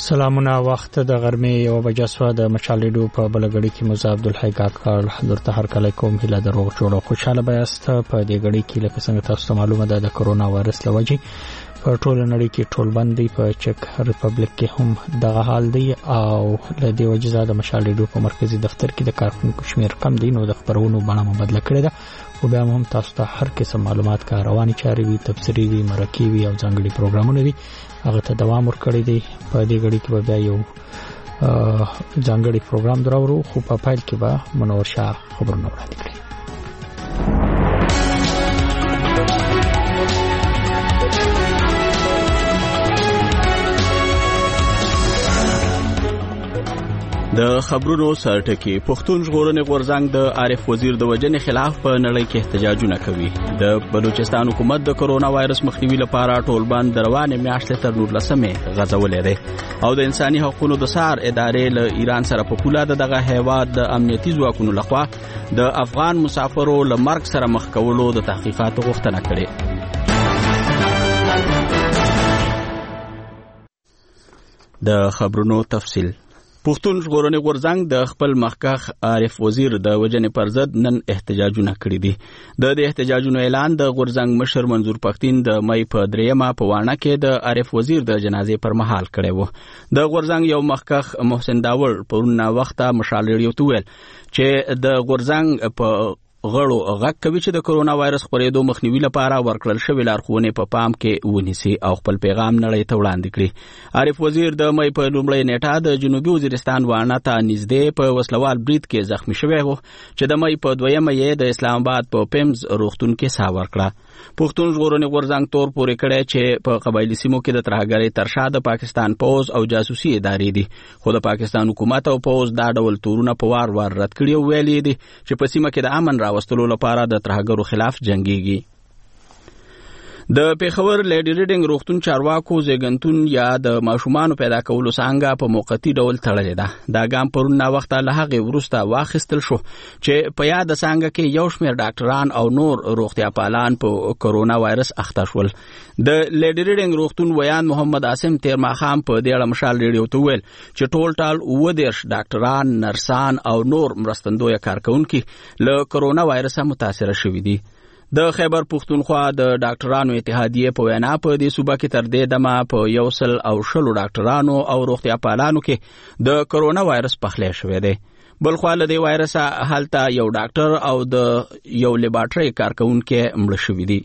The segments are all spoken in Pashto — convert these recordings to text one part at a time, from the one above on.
سلامونه وخت د غرمې 1:00 د مشالېډو په بلګړی کې مزه عبدالحی کاکړ حضرت هر کله کوم هله دروغ جوړ خوشاله بیاست په دې غړي کې لکه څنګه تاسو معلومه ده د کرونا وایرس لوجې په ټول نړۍ کې ټول بندي په چک ریپبلیک کې هم دغه حال دی او له دې وجې د مشالېډو په مرکزی دفتر کې د کارکونکو شمیر کم دي نو د خبرونو بڼه مبادله کړې ده او بیا هم تاسو ته هر قسم معلومات کا رواني چاري وي تفسیری وي مرکي وي او ځانګړي پروګرامونه دي هغه ته دوام ورکړی دی په دې غړي کې به یو ځانګړي پروګرام دراورو خو په فایل کې به منور شاه خبرونه وړاندې کړي د خبرونو سرټکی پښتون ژغورنې غورځنګ د عارف وزیر د وجنې خلاف په نړۍ کې احتجاجونه کوي د بلوچستان حکومت د کرونا وایرس مخنیوي لپاره ټول بند روانه میاشتې تر 19مې غځولې ده او د انساني حقوقو د سار ادارې له ایران سره په پوله دغه هیواد د امنیتي ځواکونو لخوا د افغان مسافرو له مرګ سره مخ کولو د تحقیقاتو غوښتنه کړې د خبرونو تفصیل پښتون ژغورنې غورځنګ د خپل مخکښ عارف وزیر د وجنې پر ضد نن احتجاجونه کړي دي د احتجاجونو اعلان د غورځنګ مشر منظور پښتين د مې په 3مه په وانه کې د عارف وزیر د جنازې پر مهال کړي وو د غورځنګ یو مخکښ محسن داور پرونه وخته مشالېډیو تویل چې د غورځنګ په غړو غږ کوي چې د کرونا وایرس خپرېدو مخنیوي لپاره ورکړل شوی لارښوونې په پام کې ونیسي او خپل پیغام نړۍ ته وړاندې کړي عارف وزیر د مې په لومړۍ نیټه د جنوبي وزیرستان وانه ته نږدې په وسلوال برید کې زخمی شوی و چې د مې په 2مه یې د اسلام آباد په پیمز روغتون کې سا ورکړه پښتون ژغورنې غورځنګ تور پورې کړی چې په قبایلی سیمو کې د ترهګرۍ ترشا د پاکستان پوز او جاسوسي ادارې دي خو د پاکستان حکومت او پوز دا ډول تورونه په وار رد کړي او ویلي دي چې په سیمه کې د امن راوستلو لپاره د ترهګرو خلاف جنگيږي د پیښور لیډي ریډینګ روغتون چارواکو زیګنتون یا د ماشومان پیدا کولو څنګه په موقتی ډول تړلې ده دا ګام پرونه وخت له هغه ورسته واخیستل شو چې په یاد څنګه کې یو شمېر ډاکټران او نور روغتیا پالان په کرونا وایرس اخته شول د لیډي ریډینګ روغتون ویان محمد عاصم تیرماخام په دې اړه مشال ریډیو ته ویل چې ټول 10 ډاکټران نرسان او نور مرستندوی کارکونکو له کرونا وایرس متاثر شوي دي د خیبر پښتونخوا د ډاکټرانو اتحادیه په وینا په دې صوبه کې تر دې دمه په 100 ډاکټرانو او روغتیا پالانو کې د کرونا وایرس پخلی شوی دی بلخو له دې وایرس حالته یو ډاکټر او د یو لیبارټري کارکونکو مړ شوی دی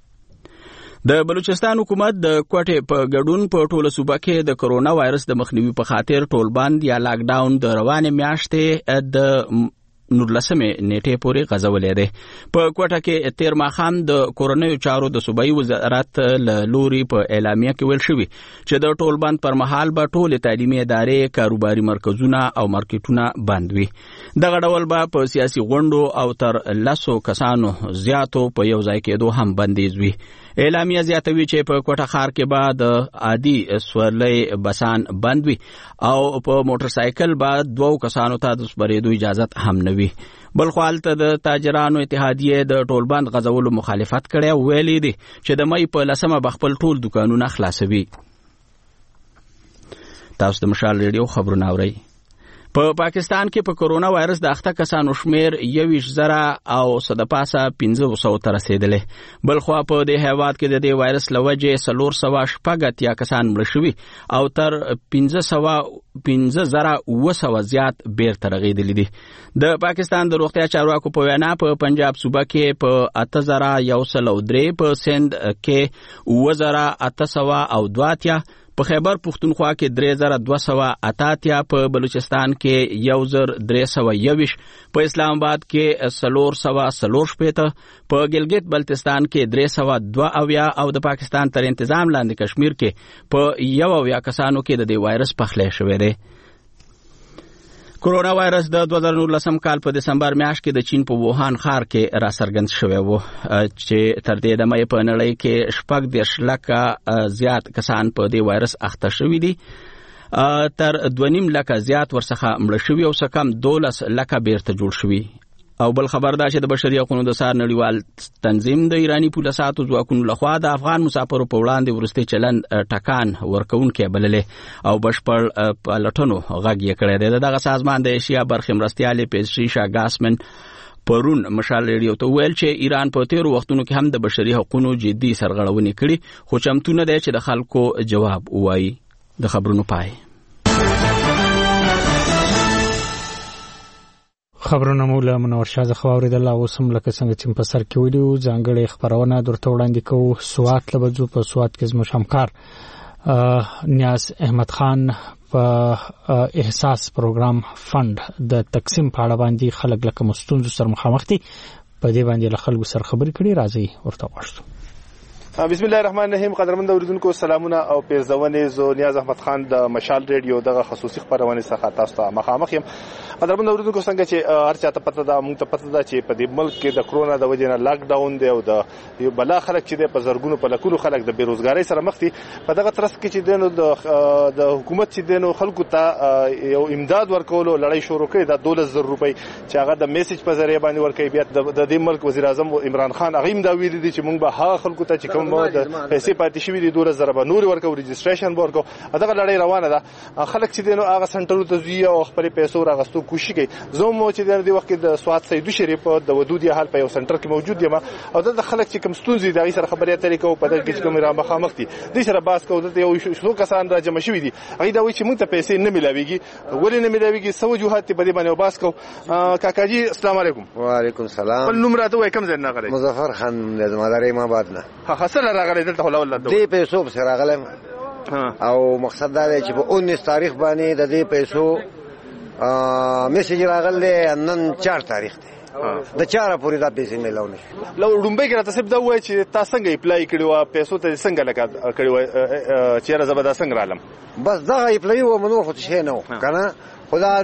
د بلوچستان حکومت د کوټې په ګډون په ټوله صوبه کې د کرونا وایرس د مخنیوي په خاطر ټول بند یا لاک ډاون د روانه میاشتې د 19مې نیټه پورې غځولې ده په کوټه کې تیرماخام د کورونیو چارو د صوبایي وزارت له لوري په اعلامیه کې ویل شوی چې د ټول بند پر مهال به ټول تعلیمي ادارې کاروباري مرکزونه او مارکیټونه بند وي دغه ډول به په سیاسي غونډو او تر 10 کسانو زیاتو په یو ځای کېدو هم بندیز وي اعلامیه زیاتوي چې په کوټه ښار کې به د عادي سورلۍ بسان بند وي او په موټر سایکل به 2 کسانو ته د سپرېدو اجازه هم نه وي بلخو حالت د تاجرانو اتحادیه د ټول بند غځولو مخالفت کړي او ویلي دي چې د مې په 10مه بخپل ټول دکانونه خلاصوي تاسو د مشال ریډیو خبرونه اورئ په پاکستان کې په کرونا وایرس د اخته کسانو شمیر 21,000 او صدپاسه 1500 ته رسیدلې بلخو په دې هیواد کې د دې وایرس لوجه 300 یا کسان مړ شوي او تر 15,000 زیات بیرته رغیدلې دي د پاکستان د روغتیا چارواکو په وینا په پنجاب صوبه کې په 8,103 په سند کې 2,802 په خیبر پښتونخوا کې 3,288 په بلوچستان کې 1,321 په اسلام آباد کې 440 په ګلګت بلتستان کې 302 او د پاکستان تر انتظام لاندې کشمیر کې په 1 کسانو کې د دې وایرس پخلی شوی دی کرونا وایرس د 2019 کال په دسمبر میاشت کې د چین په ووهان ښار کې را څرګند شوی و چې تر دې دمه په نړۍ کې 10 لکه زیات کسان په دې وایرس اخته شوي دي تر 2.5 لکه زیات ورڅخه مړ شوي او څه کم 12 لکه بیرته جوړ شوي او بل خبر دا چې د بشري حقوقو د سار نړیوال تنظیم د ایرانی پولیسو ځواکونو لخوا د افغان مسافرو په وړاندې ورستي چلند ټکان ورکوونکې بللې او بشپړ پلټنو غږ یې کړی دی. دغه سازمان د ایشیا برخې مرستیال پیټریشا ګاسمن پرون مشال ریډیو ته ویل چې ایران په تیرو وختونو کې هم د بشري حقوقو جدي سرغړونې کړي خو چمتو نه دی چې د خلکو جواب ووایي. د خبرونو پای. خبرونه مو له منور شاه څخه اوریدل او سم لکه څنګه چې په سر کې ویلو ځانګړي خبرونه درته وړاندې کوو. سوات لبجو په سوات کې زموږ همکار نیاز احمد خان په احساس پروګرام فند د تقسیم په اړه باندې خلک لکه مستونزو سره مخامخ دي په دې باندې له خلکو سره خبرې کړي. راځي ورته واشتو. بسم الله الرحمن الرحیم. قدرمن اوریدونکو سلامونه او پیرزونه. زه نیاز احمد خان د مشال ریډیو دغه خصوصي خبرونه څخه تاسو ته مخامخ یم. قدرمن اوریدونکو څنګه چې هر چاته پته ده موږ ته پته ده چې په دې ملک کې د کرونا د وجې نه لاک ډاون دی او د یو بلا خلک چې په زرګونو په لکونو خلک د بیروزګاری سره مخ دي. په دغه ترڅ کې چې د حکومت چې دینو خلکو ته یو امداد ورکولو لړۍ شروع کړې د 12,000 روپۍ چې هغه د میسج په ذریعہ باندې ورکړي. بیا د دې ملک وزیر اعظم عمران خان هغه هم دا ویلي دي چې موږ به هغه خلکو ته چې کوم د پیسې پاتې شوي دي 12,000 به نور ورکو رجسټریشن ورکو. دغه لړۍ روانه ده. خلک چې دینو هغه سنټرو ته ځي او خپل پیسې راغستو کوشش کوي. زموږ چې د دې وخت د سوات سیدو شریف د ودودي حال په یو سنټر کې موجود یم او د خلک چې کوم ستونزې د سره خبرې اترې کوي په دغه کې کوم را مخامخ دي د سره باس کوي د یو شو کسان را جمع شوي دي. هغه دا وایي چې موږ ته پیسې نه ملاويږي. ولې نه ملاويږي؟ څه وجوهات په دې باندې باس کوي. کاکاجي السلام علیکم. وعلیکم السلام. په نوم راته وای کوم ځای نه غلې؟ مظفر خان د مداري ما بعد نه. ها سره راغلی دلته ولول دې پیسو سره راغلم او مقصد دا دی چې په 19 تاریخ باندې د دې پیسو میسج راغلی نن 4 تاریخ دی. د 4 پورې دا پیسې ملاو نشي. لو ډومبه کې راته سب دا وای چې تاسو څنګه اپلای کړو او پیسو ته څنګه لګا کړو چې را زبدا څنګه رالم؟ بس دا اپلای و منو خو څه نه کنه. خدا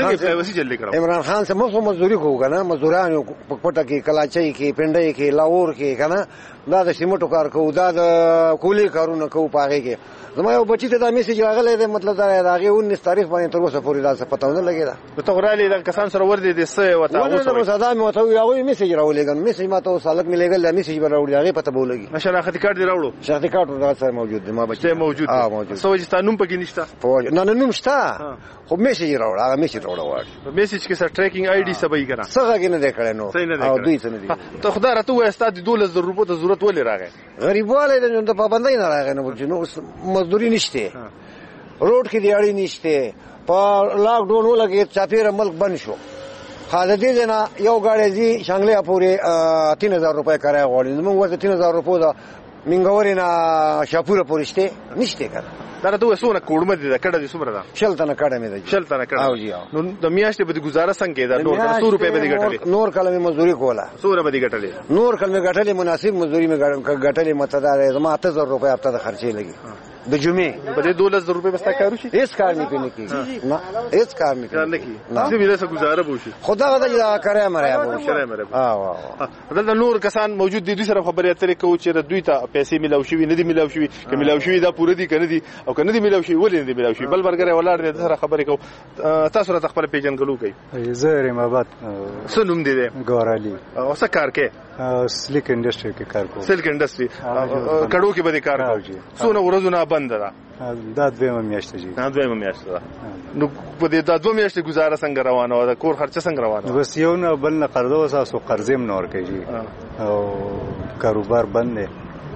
عمران خان سے مزدوری کو کنه مزدوران په پټه کې کلاچۍ کې پنډۍ کې لاهور کې کنه دا د سیمټو کار کو دا د کولی کارونه کو پاغه کې. زما یو بچی ته دا میسج راغلی دی مطلب دا هغه 19 تاریخ باندې تر اوسه پورې دا څه پته نه لګی دا. ته غرالی د کسان سره ور دي د څه وته اوسه نو صدا مې وته یو میسج راولېګم. میسج ما ته سالک مې لګل دا میسج به راوړي هغه پته بولګي. ماشاءالله خطي کارت دی راوړو. شخصي کارت دا سره موجود دی. ما بچی موجود موجود. سوجي ستانوم پکې نشته. نه نه نوم شته خو میسج راوړ هغه میسج راوړ. میسج کې سره ټریکینګ آی ډي سبای کنه. څنګه کې نه دی کړی نو او دوی څه نه دي. ته خدای راته وای استاد 12,000 روپو ته ضرورت ولې راغی؟ غریبواله د پابندۍ نه راغی نو چې نو مزدوري نشته. روډ کې دیاړي نشته. په لاک ډاون ولګي چاپیره ملک بند شو. خالدې نه یو غاړي زی شانګلې پورې 3000 روپۍ کرای غوړي. موږ ورته 3000 روپو دا منګوري نه شاپوره پورشته نشته کړ. دا ته وسونه کوړمه دي دا کډه دي څومره ده؟ شلتنه کډه مې ده. شلتنه کډه. او جی نو د میاشتې به گزاره څنګه ده؟ 100 روپۍ به دي ګټلې. نور کلمه مزدوري کوله. 100 به دي ګټلې. نور کلمه ګټلې مناسب مزدوري مې ګټلې متدار زما 8000 روپۍ هفته د خرچې لګي. د جمعې په دې 12,000 روپۍ بس تا کارو شي؟ هیڅ کار نه کوي. نه هیڅ کار نه کوي. زه ویله څه گزاره بوشي. خدا دا کرے مریا بوشي. کرے مریا. دا نور کسان موجود دي دوی سره خبرې اترې کوي چې دوی ته پیسې ملاو شي نه دي ملاو شي که ملاو شي دا پوره دي کنه دي او کنه دي ملاو شي ولې نه دي ملاو شي. بل برګره ولاړ دي سره خبرې کوي. تاسو راته خپل پیژنګلو کوي. زه رمابات سنوم دي ګورالي او څه کار کوي؟ سلیک انډستری کې کار کوم. سلیک انډستری کډو کې به کار کوي. څونه ورځونه بند ده؟ دا دویمه میاشت دی. دویمه میاشت ده. نو په دې دا دوه میاشتې گزاره څنګه روانه او د کور خرچه څنګه روانه؟ بس یو نه بل نه قرض وساسو قرضې هم نور کوي او کاروبار بند دی.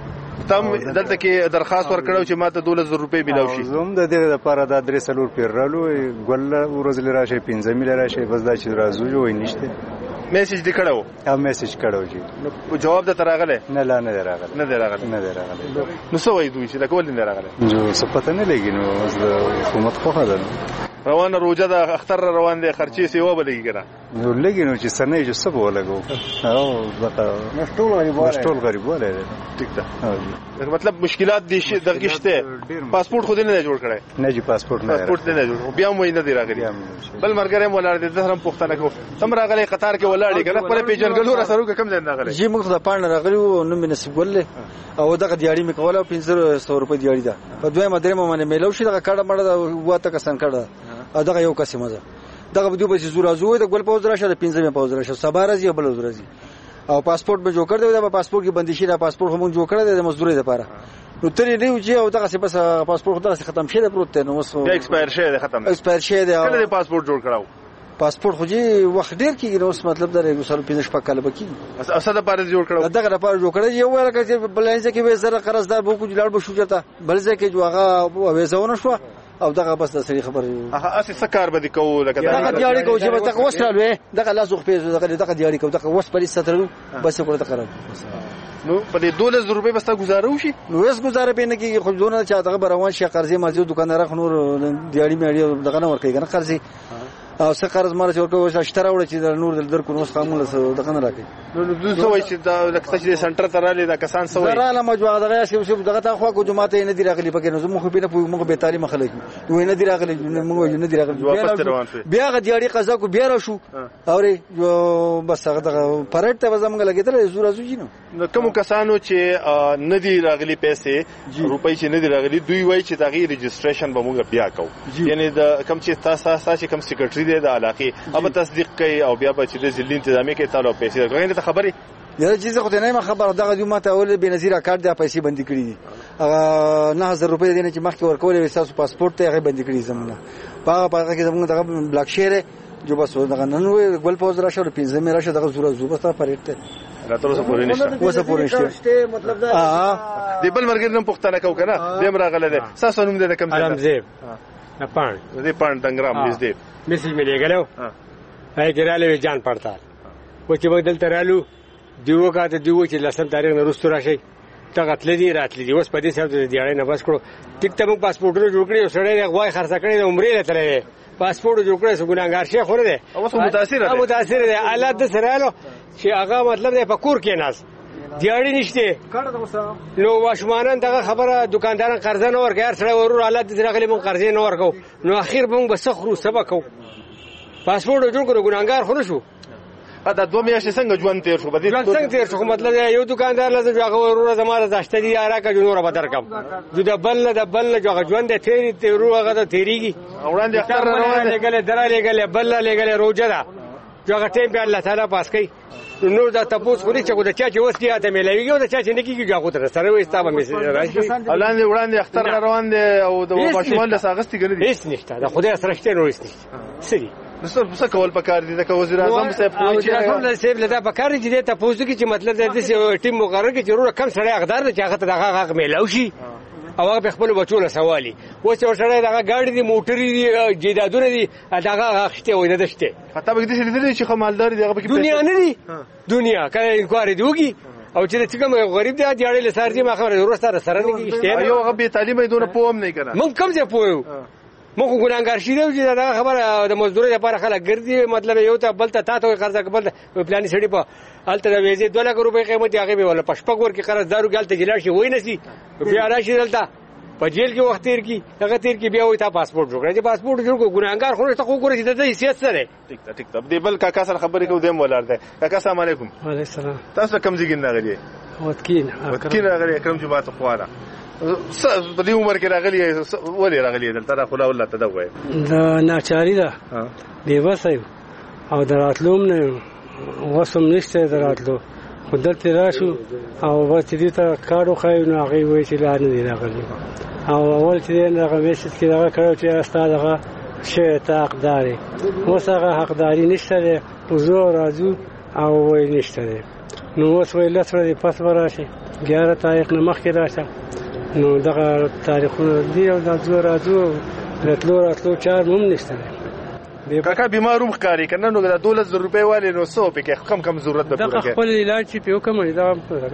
تم دلته کې درخواست ورکړو چې ماته 12,000 روپۍ ملاو شي. زوم د دې لپاره دا 3 پیرالو ګل ورځ لراشي 15 میل راشي بس دا چې راځو جوړ نشته. میسج دې کړو؟ ها میسج کړو جی. نو جواب د تراغله؟ نه لا نه راغله. نه راغله. نو څه وایي دوی چې دا کول نه راغله؟ جو څه پته نه لګي نو حکومت خو خدای روانه روجه د اختر روان دي خرچې سیوا بلګي کنه. نو لګي نو چې سنې جو سب ولګو او بقا ټول غریب وله. ٹھیک ده. مطلب مشکلات دي دغه شته. پاسپورت خو دې نه جوړ کړي؟ نه جی پاسپورت نه جوړ. بیا مو نه دی راغلی. بل مرګره ولر دي زه هم پښتنه کو. تم راغلی قطار کې ولاړی کنه پر پیژنګلو را سره کوم ځای نه غلې. جی موږ د پاڼه راغلی و نو مې نصیب ولې او دغه دیاړي مې کوله 1500 روپۍ دیاړي ده. په دویمه درېمه باندې میلو شي دغه کډه مړه واته کسان کډه دغه یو قسمه ده. دغه بدو به زورا زوی د ګل پوز راشه د 15 پوز راشه سبا راځي بل ورځي او پاسپورت به جوړ کړ دی دا پاسپورت کې بندشي دا پاسپورت هم جوړ کړی د مزدوري لپاره نو ترې دی چې او دغه څه بس پاسپورت دغه ختم شي د پروت نو اوس ایکسپایر شي ختم ایکسپایر شي کله پاسپورت جوړ کړو پاسپورت خو جی وخت ډیر کېږي نو اوس مطلب دا یو سل 15 کاله بکی اصل لپاره جوړ کړو دغه لپاره جوړ کړی یو ورکه چې بلانځ کې به زره قرضدار بو کو جوړ بو شو جتا بل ځکه جو هغه وېزونه شو او دغه بس د سړي خبره اسی سکار به کو لکه دغه دیاړي کو چې به تاسو وسره دغه لاسو خپې دغه دیاړي کو دغه وس پرې سترو بس کوله تقرب نو په دې 2000 روپے بس تا گزارو شي نو اس گزاره به نه کیږي خو ځونه چې دغه روان شي قرضې مازیو دکاندار خنور دیاړي مېړي دغه نه ور کوي کنه قرضې او څه قرض مار چې ورکو وسه اشترا وړي چې نور در کو نو خامل دغه نه راکې نو دوه وای چې دا لکه چې سنټر ته رااله دا کسان سوې زراله مجوا دغه شی دغه تا خو جمعه ته نه دی راغلي پکې نو زموږ په نه پوي موږ به تعلیم خلک نو نه دی راغلي موږ نه دی راغلي بیا غدیاړي قضا کو بیا را شو اوري بس هغه پرټ ته زمونږ لګیدل زور ازوجي نو کوم کسانو چې نه دی راغلي پیسې روپۍ چې نه دی راغلي دوی وای چې تغیر رجستریشن به موږ بیا کوو یعنی د کم چې تاسو کم سیکریټری دی د علاقې اب تصدیق کوي او بیا به چې د ځلین تنظیمي کې تعالی پیسې راغلي ته خبري یره چیز خو ته نه خبر دغه یو ماته اول به نظیر کارت د پیسې بندي کړی دي 9000 روپۍ دینه چې مخکې ورکول وي تاسو پاسپورت ته هغه بندي کړی زمونه پاغه کې زمونه دغه بلاک شیر جو بس دغه نن وی ګل پوز راشه 15 مې راشه دغه زوره زوبه تا پرېټه راته اوسه پورې نشته اوسه پورې نشته مطلب دا دی بل مرګ نن پښتنه کو کنه دیم راغله ده ساسو نوم دې کم علم زیب نه پان دې پان دنګرام دې میسج مې لګلو هاي ګراله جان پړتال و چې بدل ترالو دیو کا ته دیو چې لسم تاریخ نه رستو راشي تغتل دي راتل دي اوس په دې سبب دې دیاړې نه بس کړو ټیک ته موږ پاسپورت جوړ کړی سړی غوای خرڅ کړی عمرې لته پاسپورت جوړ کړی سو ګناګار شي خو نه اوس متاثر دي حالات د سره چې هغه مطلب د پکور کې ناز دیاړې نشته نو واشمانان دغه خبره دکانداران قرض نه ورکړي هر سړی ورور حالات دې راغلي موږ قرض نه ورکو نو اخر موږ بس خرو سبق کو پاسپورت جوړ کړو ګناګار خو نشو دا 2 میاشتې څنګه ژوند تیر شو بده څنګه تیر شو مطلب یو دکاندار لږه هغه ورور زماره داشته دي راکه جوړه بدر کم د بل هغه ژوند تیر هغه د تیریږي وړاندې اختر روان دي ګل درالې بل لګل روزه ده هغه ټیم په الله تعالی پاس کوي نو دا تاسو خوري چې د چا چې وستی ته ملوي او د چا چې نه کیږي هغه تر سره وي ستابه میسج راشي وړاندې اختر روان دي او د ماشومان له ساغستي ګل دي هیڅ نشته دا خدای سره شته نو هیڅ نشته سړي څه کول پکار دي د وزیر اعظم صاحب وزیر اعظم صاحب لدا پکار دي چې تاسو کې چې مطلب د دې ټیم مقرر کې ضرور کم سړی اقدار دي چې هغه ته دغه حق ملو شي او هغه خپل بچو له سوالي و چې سړی دغه گاډي دي موټرې دي جیدادونه دي دغه خشته وي نه دشته حتی به دې لیدل چې خمالدار دي هغه کې دنیا نه دي دنیا کله انکواري دیږي او چې کوم غریب دی اړې له سارجي ما خبره ورسره سره نه کیږي یو هغه به تعلیم دونه پوم نه کنه مونږ کوم ځای پویو مونږ ګناګار شې دی چې دا خبره د مزدوري لپاره خلک ګرځي مطلب یو ته بل ته تاسو قرض قبل پلان سړي په الته د ویزه 2 لک روپۍ قیمت هغه به ولا پشپګ ور کې قرضدارو ګالته جلا شي وای نسی بیا راشي دلته په جیل کې وخت تیر کی هغه تیر کی بیا وای تا پاسپورت جوړ کړی پاسپورت جوړ کو ګناګار خو ته خو ګورې د حیثیت سره ټیک ته دی بل کاکا سره خبرې کو دیم ولر ده کاکا السلام علیکم وعلیکم السلام تاسو کوم ځای کې راغلی وتکین راغلی اکرم جماعت خوانه په دې عمر کې راغلی ولې راغلی دلته خلا الله ته دا وای دا ناچاری ده دی وسایو او دراتلوم نه وسم نشته دراتلو خدلته راشو او وڅ دې ته کارو خایو نه هغه وای چې لانه دی راغلی او اول چې هغه میسج کې هغه کړو چې استاد هغه شی ته حقداري وسغه حقداري نشته حضور راځو او وای نشته نو اوس ویل سره پس وراشي 11 تاریخ نه مخکې راشه نو دغه تاریخونه دی او د زور راځو راتلو 4 مم نشته کاکا بیماروم ښکاری کنه نو د 2000 روپۍ والی نو سو پکې کم ضرورت به پوره خپل علاج چې پیو کوم دا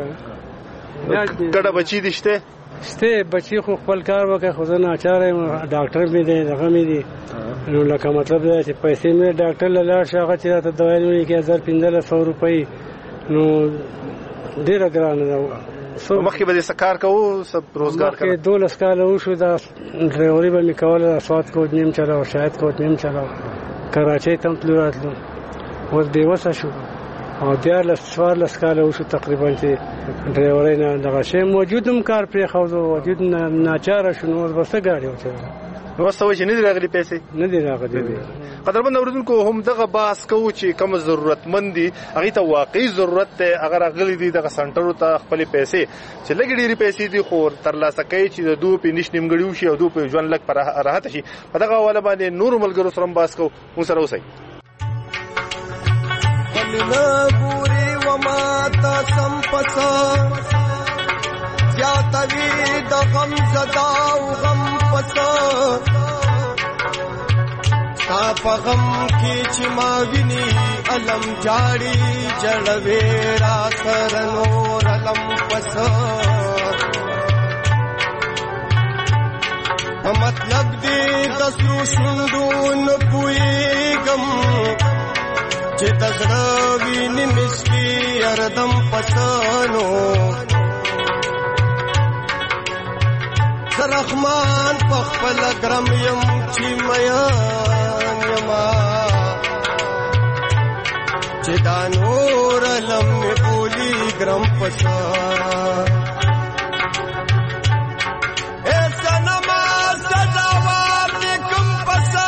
ګډه بچی دشته شته بچی خو خپل کار وکړي خو نه اچاره ډاکټر مې دی دغه مې دی نو لکه مطلب دا چې پیسې مې ډاکټر له لاړ شغه چې ته دوايي ونی کې 1500 روپۍ نو ډیره ګرانه ده مخکې به سکار کوو سب روزګار کوو کې 12 کال وشو دا ډرایوري به مې کوله سواد کوټ نیم چلاو شاید کوټ نیم چلاو کراچۍ ته تلو راتلو اوس بې وسه شو او بیا له 14 کال وشو تقریبا چې ډرایوري نه دغه شی موجود هم کار پرې خو وجود نه ناچاره شو نو بس ګاډي وته نو څه چې نه دی راغلي پیسې نه دی راغلي. قدرمن اوریدونکو هم دغه باس کوو چې کوم ضرورتمند دي هغه ته واقعي ضرورت ته اگر راغلي دي دغه سنټرو ته خپل پیسې چې لګي ډېری پیسې دي خو ترلاسه کوي چې د دوه په نش نیمګړیو شي او دوه په ژوند لک پر راحت شي. په دغه حواله باندې نور ملګرو سره باس کوو مو سره اوسئ. ګوري وما تاسم پسا زیاتوی د غم زدا او غم پسا تا په غم کې چې ما ویني علم جاړي جړوي را سر نور علم پسا مطلب دې د سرو شوندون پويګم چې تزړه ویني مسکی اردم پسانو رحمان پخپل ګرم يم چې میان یما چې دا نور لم بولی ګرم پسا ایسا نماز سزاوار نکم پسا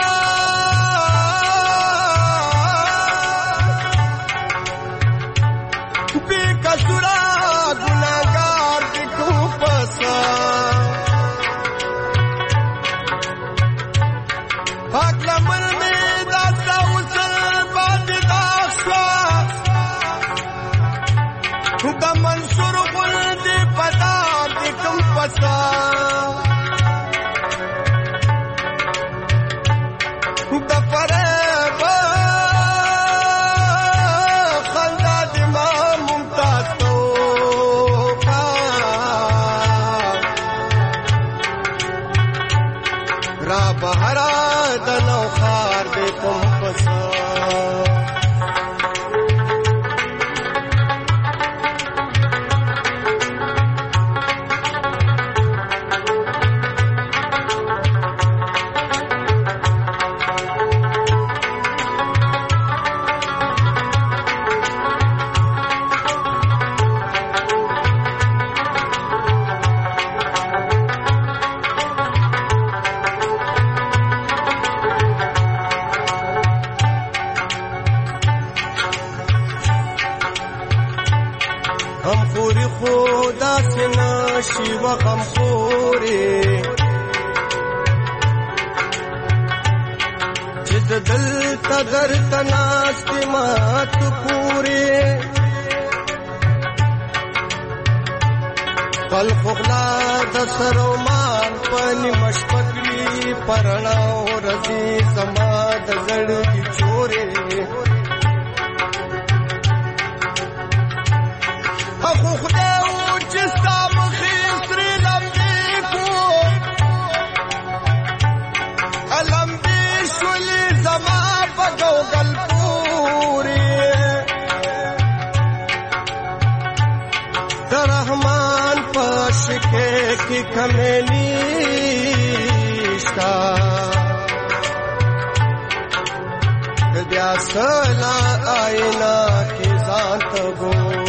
بی کسورا گناہگار نکم پسا پاک لمن میں داستا وصل باندې داستا د منصور غل دی پتا د کوم پسا د فریب خندا د ما ممتاز تو را بهرا دنو خار دې کوم پسا خدا سنا شیو غم خوري چې دل تدر تناست مات پوری کل خلا د سرومان پنی مشپکلی پرناو رضی سما د زړګي چورې اخو خدای او چې ستا مخې سرې لمبې کو لمبې شولې زما په ګوګل پورې د رحمان په شکې کې کمې نشته بیا سلا آئینه کې ځان ته ګورې.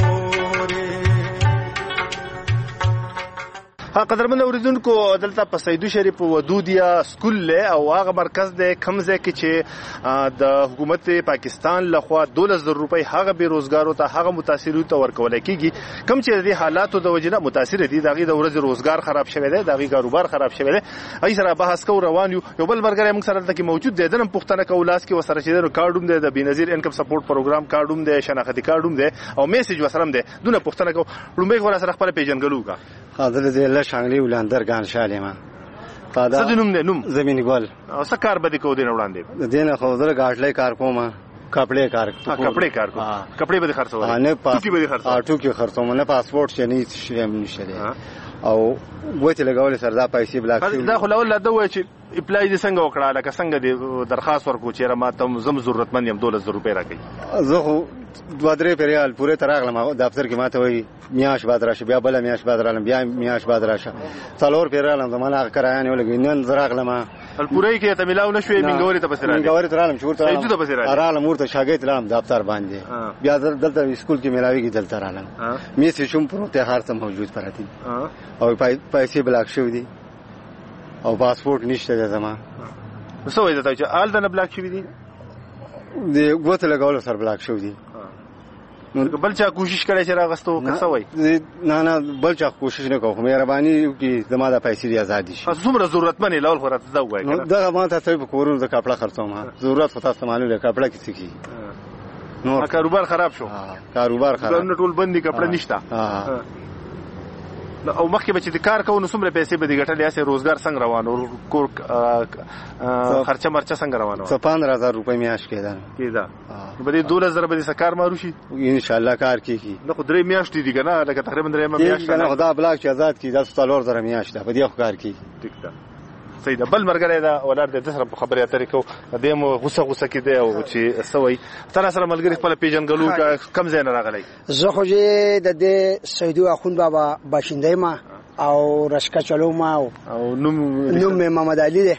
قدرمن اوریدونکو دلته په سیدو شریف ودودیا سکول له او هغه مرکز د کمزه کې چې د حکومت پاکستان لخوا 12000 روپۍ هغه بیروزګارو ته هغه متاثرو ته ورکول کیږي کم چې د حالاتو د وجنه متاثر دي دغه د ورځ روزګار خراب شوی دی دغه کاروبار خراب شوی دی ای سره بحث کو روان یو بل برګر موږ سره دلته موجود دی دنه پښتنه کولاس کې وسره چې د کارډوم دی د بنظیر انکم سپورټ پروګرام کارډوم دی شناختی کارډوم دی او میسج وسرم دی دونه پښتنه کو لومبه غوړه سره خپل پیژنګلو کا حاضر دی الله شانګلی ولندر ګان شالما څه نوم دی نوم زمینی ګل او څه کار به کو دین وړاندې دینه خو در غاټلې کار کوم کپڑے کار کپڑے به خرڅول نه پاسپورت به خرڅول اټو کې خرڅوم نه پاسپورت شنی شیم نشته او وته لګول سره دا پیسې بلاک دا خو لول دا وای چې اپلای دي څنګه وکړه لکه څنګه دی درخواست ورکو چې را ماته زم ضرورتمند یم 12000 روپۍ راکړي زه خو 2-3 ریال پوره تراغلم دفتر کې ماته وای میاش بعد راشه بیا بل میاش بعد رالم بیا میاش بعد راشه څلور پیرالم زمانه کرایان ولګی نن زراغلم الپورې کې ته ملاو نشوي منګوري ته پسرا منګوري ترالم شورته ایدو ته پسرا ارالم ورته شاګید لام دفتر باندې بیا دلته اسکول کې ملاوي کې دلته رالم میسې شوم پروته هر څه موجود پراتی او پیسې بلاک شو دي او پاسپورت نشته ده زما. څه وایي ته چې آل د بلاک شوی دي د ګوت لګول سر بلاک شو دي. نو بل چا کوشش کړي چې راغستو که څه وایي؟ نه بل چا کوشش نه کوم. مهرباني وکړي زما د پیسې دي آزادي شي. څومره ضرورتمن لول خو راته دا وایي کنه. دا ما ته په کورونو د کپړه خرڅوم. ضرورت خو تاسو معلومه ده کپړه کې څه کی. نو کاروبار خراب شو. کاروبار خراب. نو ټول بندي کپړه نشته. او مخکې به چې د کار کوو نو څومره پیسې به دې ګټلې؟ هسې روزګار څنګه روان و؟ کور خرچه مرچه څنګه روانه وه؟ 15,000 روپۍ میاشت کېده. نو به دې 12,000 به دې څه کار مارو شي؟ انشاءالله کار کېږي. نه خو 3 میاشتې دي که نه، لکه تقریبا 3 میاشت که نه. خو دا بلاک چې آزاد کړي دا 4,000 میاشت ده، په دې خو کار کېږي. ټیک ده، صحیح ده. بل مرګری دا ولاړ دی، د سره په خبرې اترې کوو. دی مو غوسه کېدی او چې څه وایي. تا سره ملګري خپله پېژنګلو کم ځای نه راغلی؟ زه خو چې د دې سیدو اخوند بابا باشنده یم او رشکه چلوم او نوم مې محمد علي دی.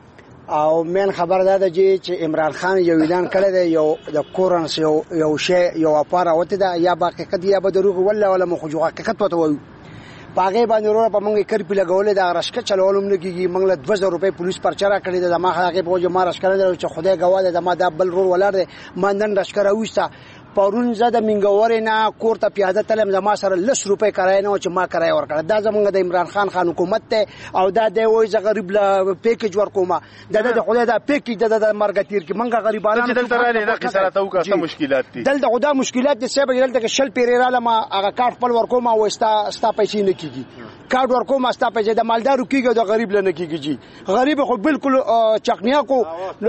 او مین خبر دا ده چې عمران خان یو اعلان کړی دی، یو د کورنس یو شی یو اپار راوتی ده، یا به حقیقت یا به دروغ ولا مو خو حقیقت ورته وایو. په هغې باندې وروره په موږ یې کرپي لګولې ده. رشکه چلول هم نه کېږي. موږ له 2,000 روپۍ پولیس پرچه راکړې ده. زما هغې په وجه ما رشکه نه درلود چې خدای ګواه دی. زما دا بل رور ولاړ دی. ما نن رشکه راویسته. پرون زه د منګورې نه کور ته پیاده تلم. زما سره 10 روپۍ کرایه نه وه چې ما کرایه ورکړه. دا زموږ د عمران خان حکومت دی او دا دی وایي زه غریب له پیکیج ورکوم. د خدای دا پیکیج د مرګ تیر کې موږ غریبانو چې دلته راغلې دا قصه راته وکړه څه مشکلات دي دلته. خو دا مشکلات دي صاحب. دلته کې 100 پیرې رالم هغه کارت خپل ورکوم او ستا پیسې نه کېږي. کارت ورکوم ستا پیسې د مالدارو کېږي او د غریب له نه کېږي. جي غریب خو بالکل چقنیا کو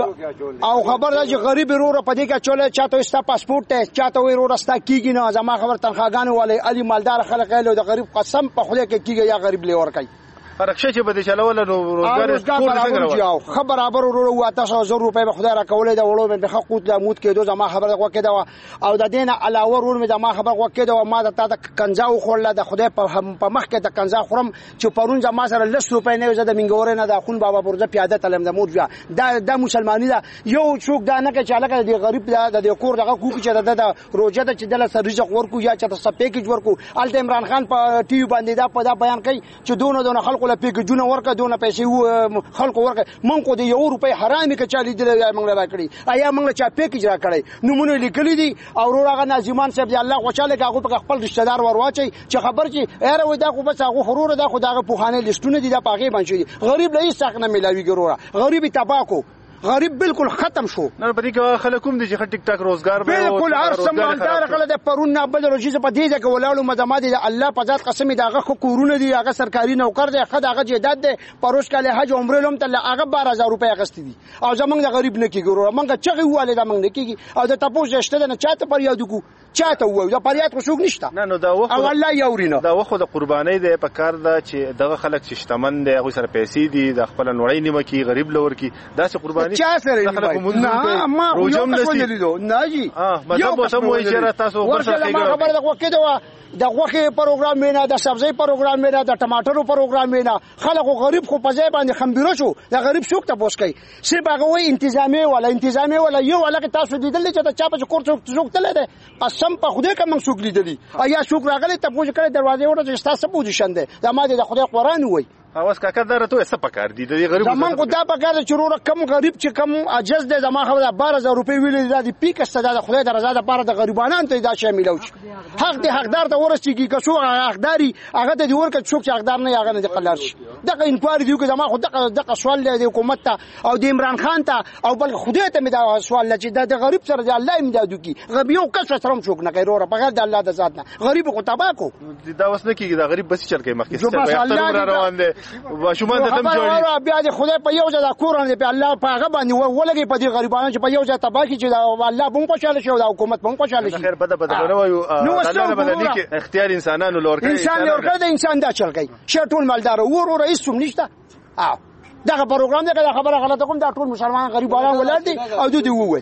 او خبر دا چې غریب وروره په دې کې چوله چاته ستا پاسپورت ته چاته وروره ستا کېږي نه. زما خبر تنخواګانې والے علي مالدار خلک یې د غریب قسم په خدای کې کېږي یا غریب لې ورکوي. رکشه چې به دې چلول نو روزګار څنګه راوړي؟ خبر برابر ورو 8,000 روپۍ به خدای را کولې دا وړو به خو قوت لموت کېدو. زما خبره غوکې دا او د دین علاوه ورور مې زما خبره غوکې دا ما د تا د کنځا خورله د خدای په مخ کې د کنځا خورم چې پرون زما سره 10 روپۍ نه زده منګورې نه د اخون بابا برزه پیاده تلم د مور بیا دا مسلمانی دا یو څوک دا نه کې چاله د غریب د کور دغه کوک چې د روزه د چې د لس رزق ورکو یا چې د پیکیج ورکو. الته عمران خان په ټي وي باندې دا بیان کوي چې دونه خلکو له پیکیجونه ورکه دونه پیسې خلکو ورکه. مونږ خو د 1 روپۍ حرامې که چا لیدلی یا موږ را کړي یا موږ چا پیکیج را کړی نومونه لیکلي دي او ورور هغه ناظمان صاحب دی الله خوشاله که هغوی په خپل رشته دار ور واچوي چې خبر چې یاره وایي دا خو بس هغو وروره دا خو د هغه پوخانۍ لیسټونه دي دا په هغې باندې شوي. غریب له هېڅ حق نه میلاویږي وروره. غریب تباه کو. غریب بالکل ختم شو. نه په دې کې خلک هم دي چې ټیک ټاک روزګار به بالکل هر څه مالدار خلک د پرون نه بل روزي په دې ځکه ولاړو مزما دي الله په ذات قسم دی هغه خو کورونه دي هغه سرکاري نوکر دی خد هغه جیدات دی پروش کله حج عمره لوم ته هغه 12,000 روپۍ اغستې دي او زمونږ د غریب نه کېږي ورو مونږ چغې واله زمونږ نه کېږي او د تاسو شته نه چاته پر یاد کو چاته وو دا پر یاد خو څوک نشته. نه دا وخت او الله یورینه دا وخت د قربانۍ دی په کار دا چې دغه خلک چې شتمن دي هغه سره پیسې دي د خپل نړۍ نیمه کې غریب لور کې دا چې قرباني چا سره نه ما روجم نشي نه جی مطلب وسم وایي چې تاسو ورسره خبر د وکړه دا د غوخه پروګرام مینا د سبزی پروګرام مینا د ټماټرو پروګرام مینا خلکو غریب خو په ځای باندې خمبيرو شو د غریب څوک ته پوس کوي سی باغوي انتظامی ولا یو ولکه تاسو دیدل چې چا په کور څوک تل ده قسم په خدای کوم څوک لیدلی ایا څوک راغلی ته پوښتنه کړي دروازه وړه چې تاسو پوزیشن ده د ما د خدای قرآن وای اوس کاکا درته څه پکار دي د غریب زمون کو دا پکار چې ورو کم غریب چې کم عجز ده زما خبره 12,000 روپۍ ویلې د پیک استدا د خدای درزه د پاره د غریبانو ته دا شامل او حق دي حقدار ته ورسېږي که څو حقداري هغه د ورکه څوک چې حقدار نه هغه نه قلار شي دغه انکوایري دی که زما خو دغه سوال دی حکومت ته او د عمران خان ته او بل خدای ته مې دا سوال چې د غریب سره د الله امدادو کی غریب یو کس سره هم څوک نه کوي ورو په غیر د الله د ذات نه غریب کو تباکو دا وس نه کیږي دا غریب بس چل کوي مخکې څه روان دي شومان ته تم جوړي بیا د خدای په یو ځای د کورونه په الله په هغه باندې ولګي په دې غریبانو چې په یو ځای تباکی چې الله بون خوشاله شي او د حکومت بون خوشاله شي خیر بده نه وایو الله بدلی کې اختیار انسانانو لورکې انسان لورکې د انسان دا چل کوي شټول مالدار ورو رئیس هم نشته او دغه پروګرام دغه خبره غلطه کوم دا ټول مسلمان غریبانو ولر دي او دوی ووي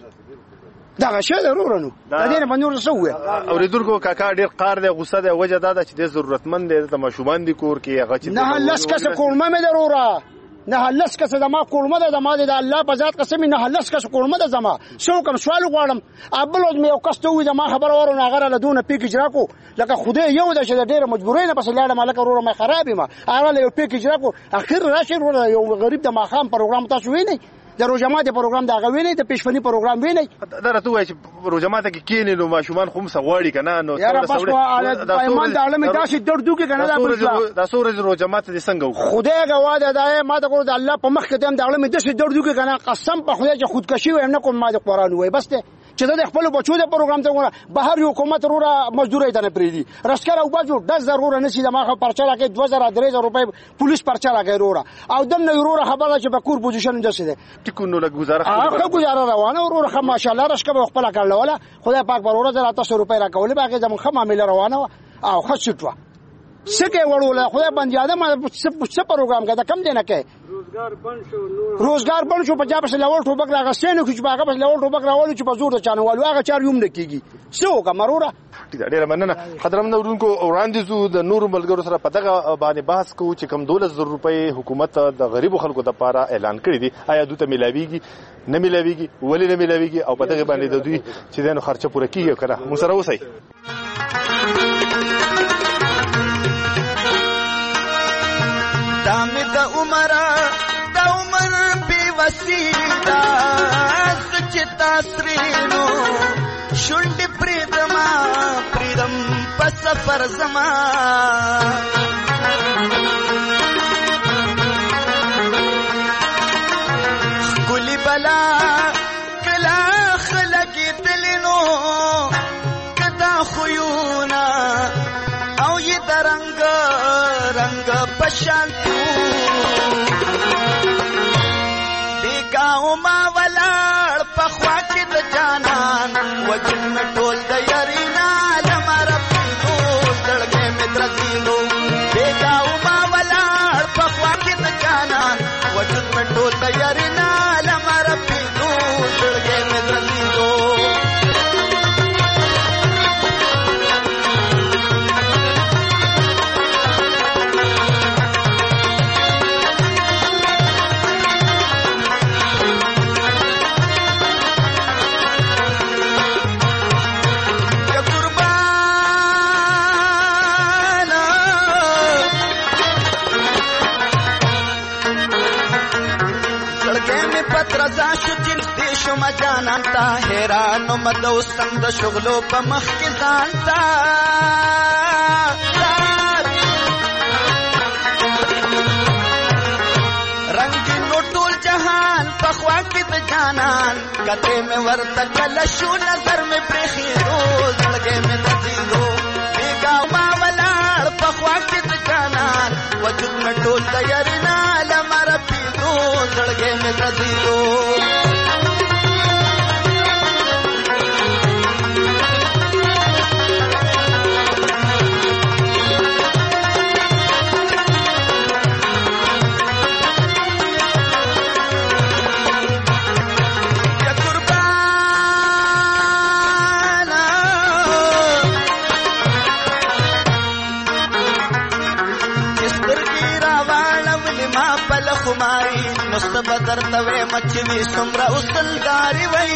دا شی ضرور نو دا دې نه باندې رسوي اوریدونکو کاکا ډیر قار دی غوسه دی وجه دا چې د ضرورتمند دی د مشومان دي کور کې هغه چې نه لس کس کورمه مې ضروره نه لس کس زما کولمه ده زما د الله په ذات قسم نه لس کس کولمه ده زما شو کوم سوال غواړم ابل مې یو کس ته وي زما خبر ورونه غره له دونه پیک اجرا کو لکه خدای یو د شه ډیره مجبورې نه بس لاړه مالک ورونه مې خرابې ما هغه یو پیک اجرا کو اخر راشي ورونه یو غریب د ماخام پروګرام تاسو وینئ د روزمات پروګرام دا غوینې د پیشفنی پروګرام وینئ دا راته وایي چې روزمات کې کینې نو ماشومان خو مسغواړي کنه نو دا ایمان د عالم داسې دردو کې کنه دا سورج روزمات دې څنګه خدای غواړي دا ما ته ګور د الله په مخ کې د عالم داسې دردو کې کنه قسم په خدای چې خودکشي ویم نه کوم ما د قران وای بس ته چې د خپل بچو د پروګرام ته ګوره بهر حکومت روره مزدوري ته نه پریدي رسکر او باجو 10 ضروره نشي د ماخه پرچا راکې 2000 روپۍ پولیس پرچا راکې روره او دم نه روره خبره چې په کور پوزیشن دسه ده ټکونو له گزاره هغه گزاره روانه روره خو ماشاءالله رسکه به خپل کړل ولا خدای پاک بروره 300 روپۍ راکول باقي زمون خو معاملې روانه او خصټوا سکه وړول خدای باندې ادم څه پروګرام کړه کم دینه کې روزګار بند شو په جا پس لول ټوبک راغستینو چې باغه پس لول ټوبک راولو چې په زور د چانوالو هغه چار یوم نکېږي څو کمروره ډیره مننه قدرمن اورونکو وړاندې زو د نور ملګرو سره په دغه باندې بحث کوو چې کم 12,000 روپۍ حکومت د غریبو خلکو لپاره اعلان کړی دی آیا دوی ته ملاويږي نه ملاويږي ولې نه ملاويږي او په دغه باندې د دوی چې دنه خرچه پوره کیږي کنه مو سره وسی دامه د عمر بي وسیدا سچتا سرینو شونډ پریدم په سفر زما ګلی بلا کلا خلقی دلینو کدا خيونا او ی درنګ رنگ پشانتو بیگاو ما ولار پخوا کی د جانان وجن میں ټول د یرینا لمر پیدو دړګه میں درځینو بیگاو ما ولار پخوا کی د جانان وجن میں ټول د یرینا لمر پیدو دړګه میں درځینو رضا شو چې شما جانانتا حیرانو مدو سند شغلو په مخ کې ځانتا رنگینو ټول جهان په خوا کې د جانان کته مې ورته کله شو نظر مې پرخي روز لګې مې تدیدو بیگاو ما ولاړ په خوا کې د جانان وجود مې ټول د یارنا لمر پیدو زړګې مې تدیدو بدر توے مچوی سمرا اسلداری وئی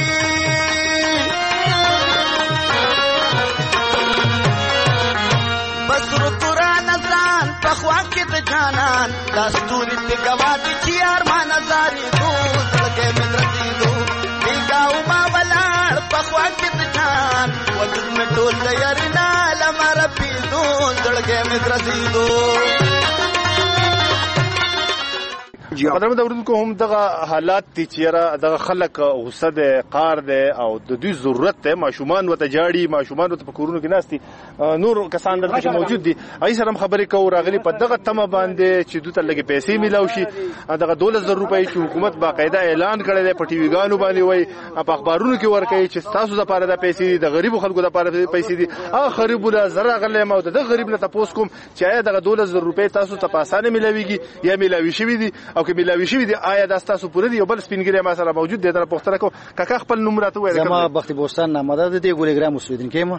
بس رکران ازان پخوا کی د جانان دستوری تی گوادی چی ارمان ازاری دو زلگے من رسی دو بیگاو ما ولار پخوا کی د جان وجود میں ٹول دیارنا لمر پی دو زلگے من رسی دو قدرمن اوریدونکو هم دغه حالات دي چې دغه خلک غصه ده قار ده او د دوی ضرورت ته ماشومان وته جاړي ماشومان وته په کورونو کې ناشتي نور کسان دلته موجود دي ای سره خبرې کوو راغلي په دغه تمه باندې چې دوی ته لګي پیسې میلاو شي دغه 12,000 روپۍ چې حکومت باقاعده اعلان کړی دی په ټي وی ګانو باندې وای په اخبارونو کې ورکړي چې تاسو لپاره د پیسې د غریبو خلکو لپاره پیسې دي هغه غریب له زړه غلې ما د غریب نه تاسو کوم چې دغه 12,000 روپۍ تاسو ته په اسانه میلاويږي یا میلاوي شي دي او او کې ملاوي شوی دی آیا دا تاسو پوره دی یو بل سپینګری ما سره موجود دی دا پوښتنه کو کاکا خپل نوم راته وایي زما بختي بوستان نامه ده د ګولګرام اوسیدونکو کېم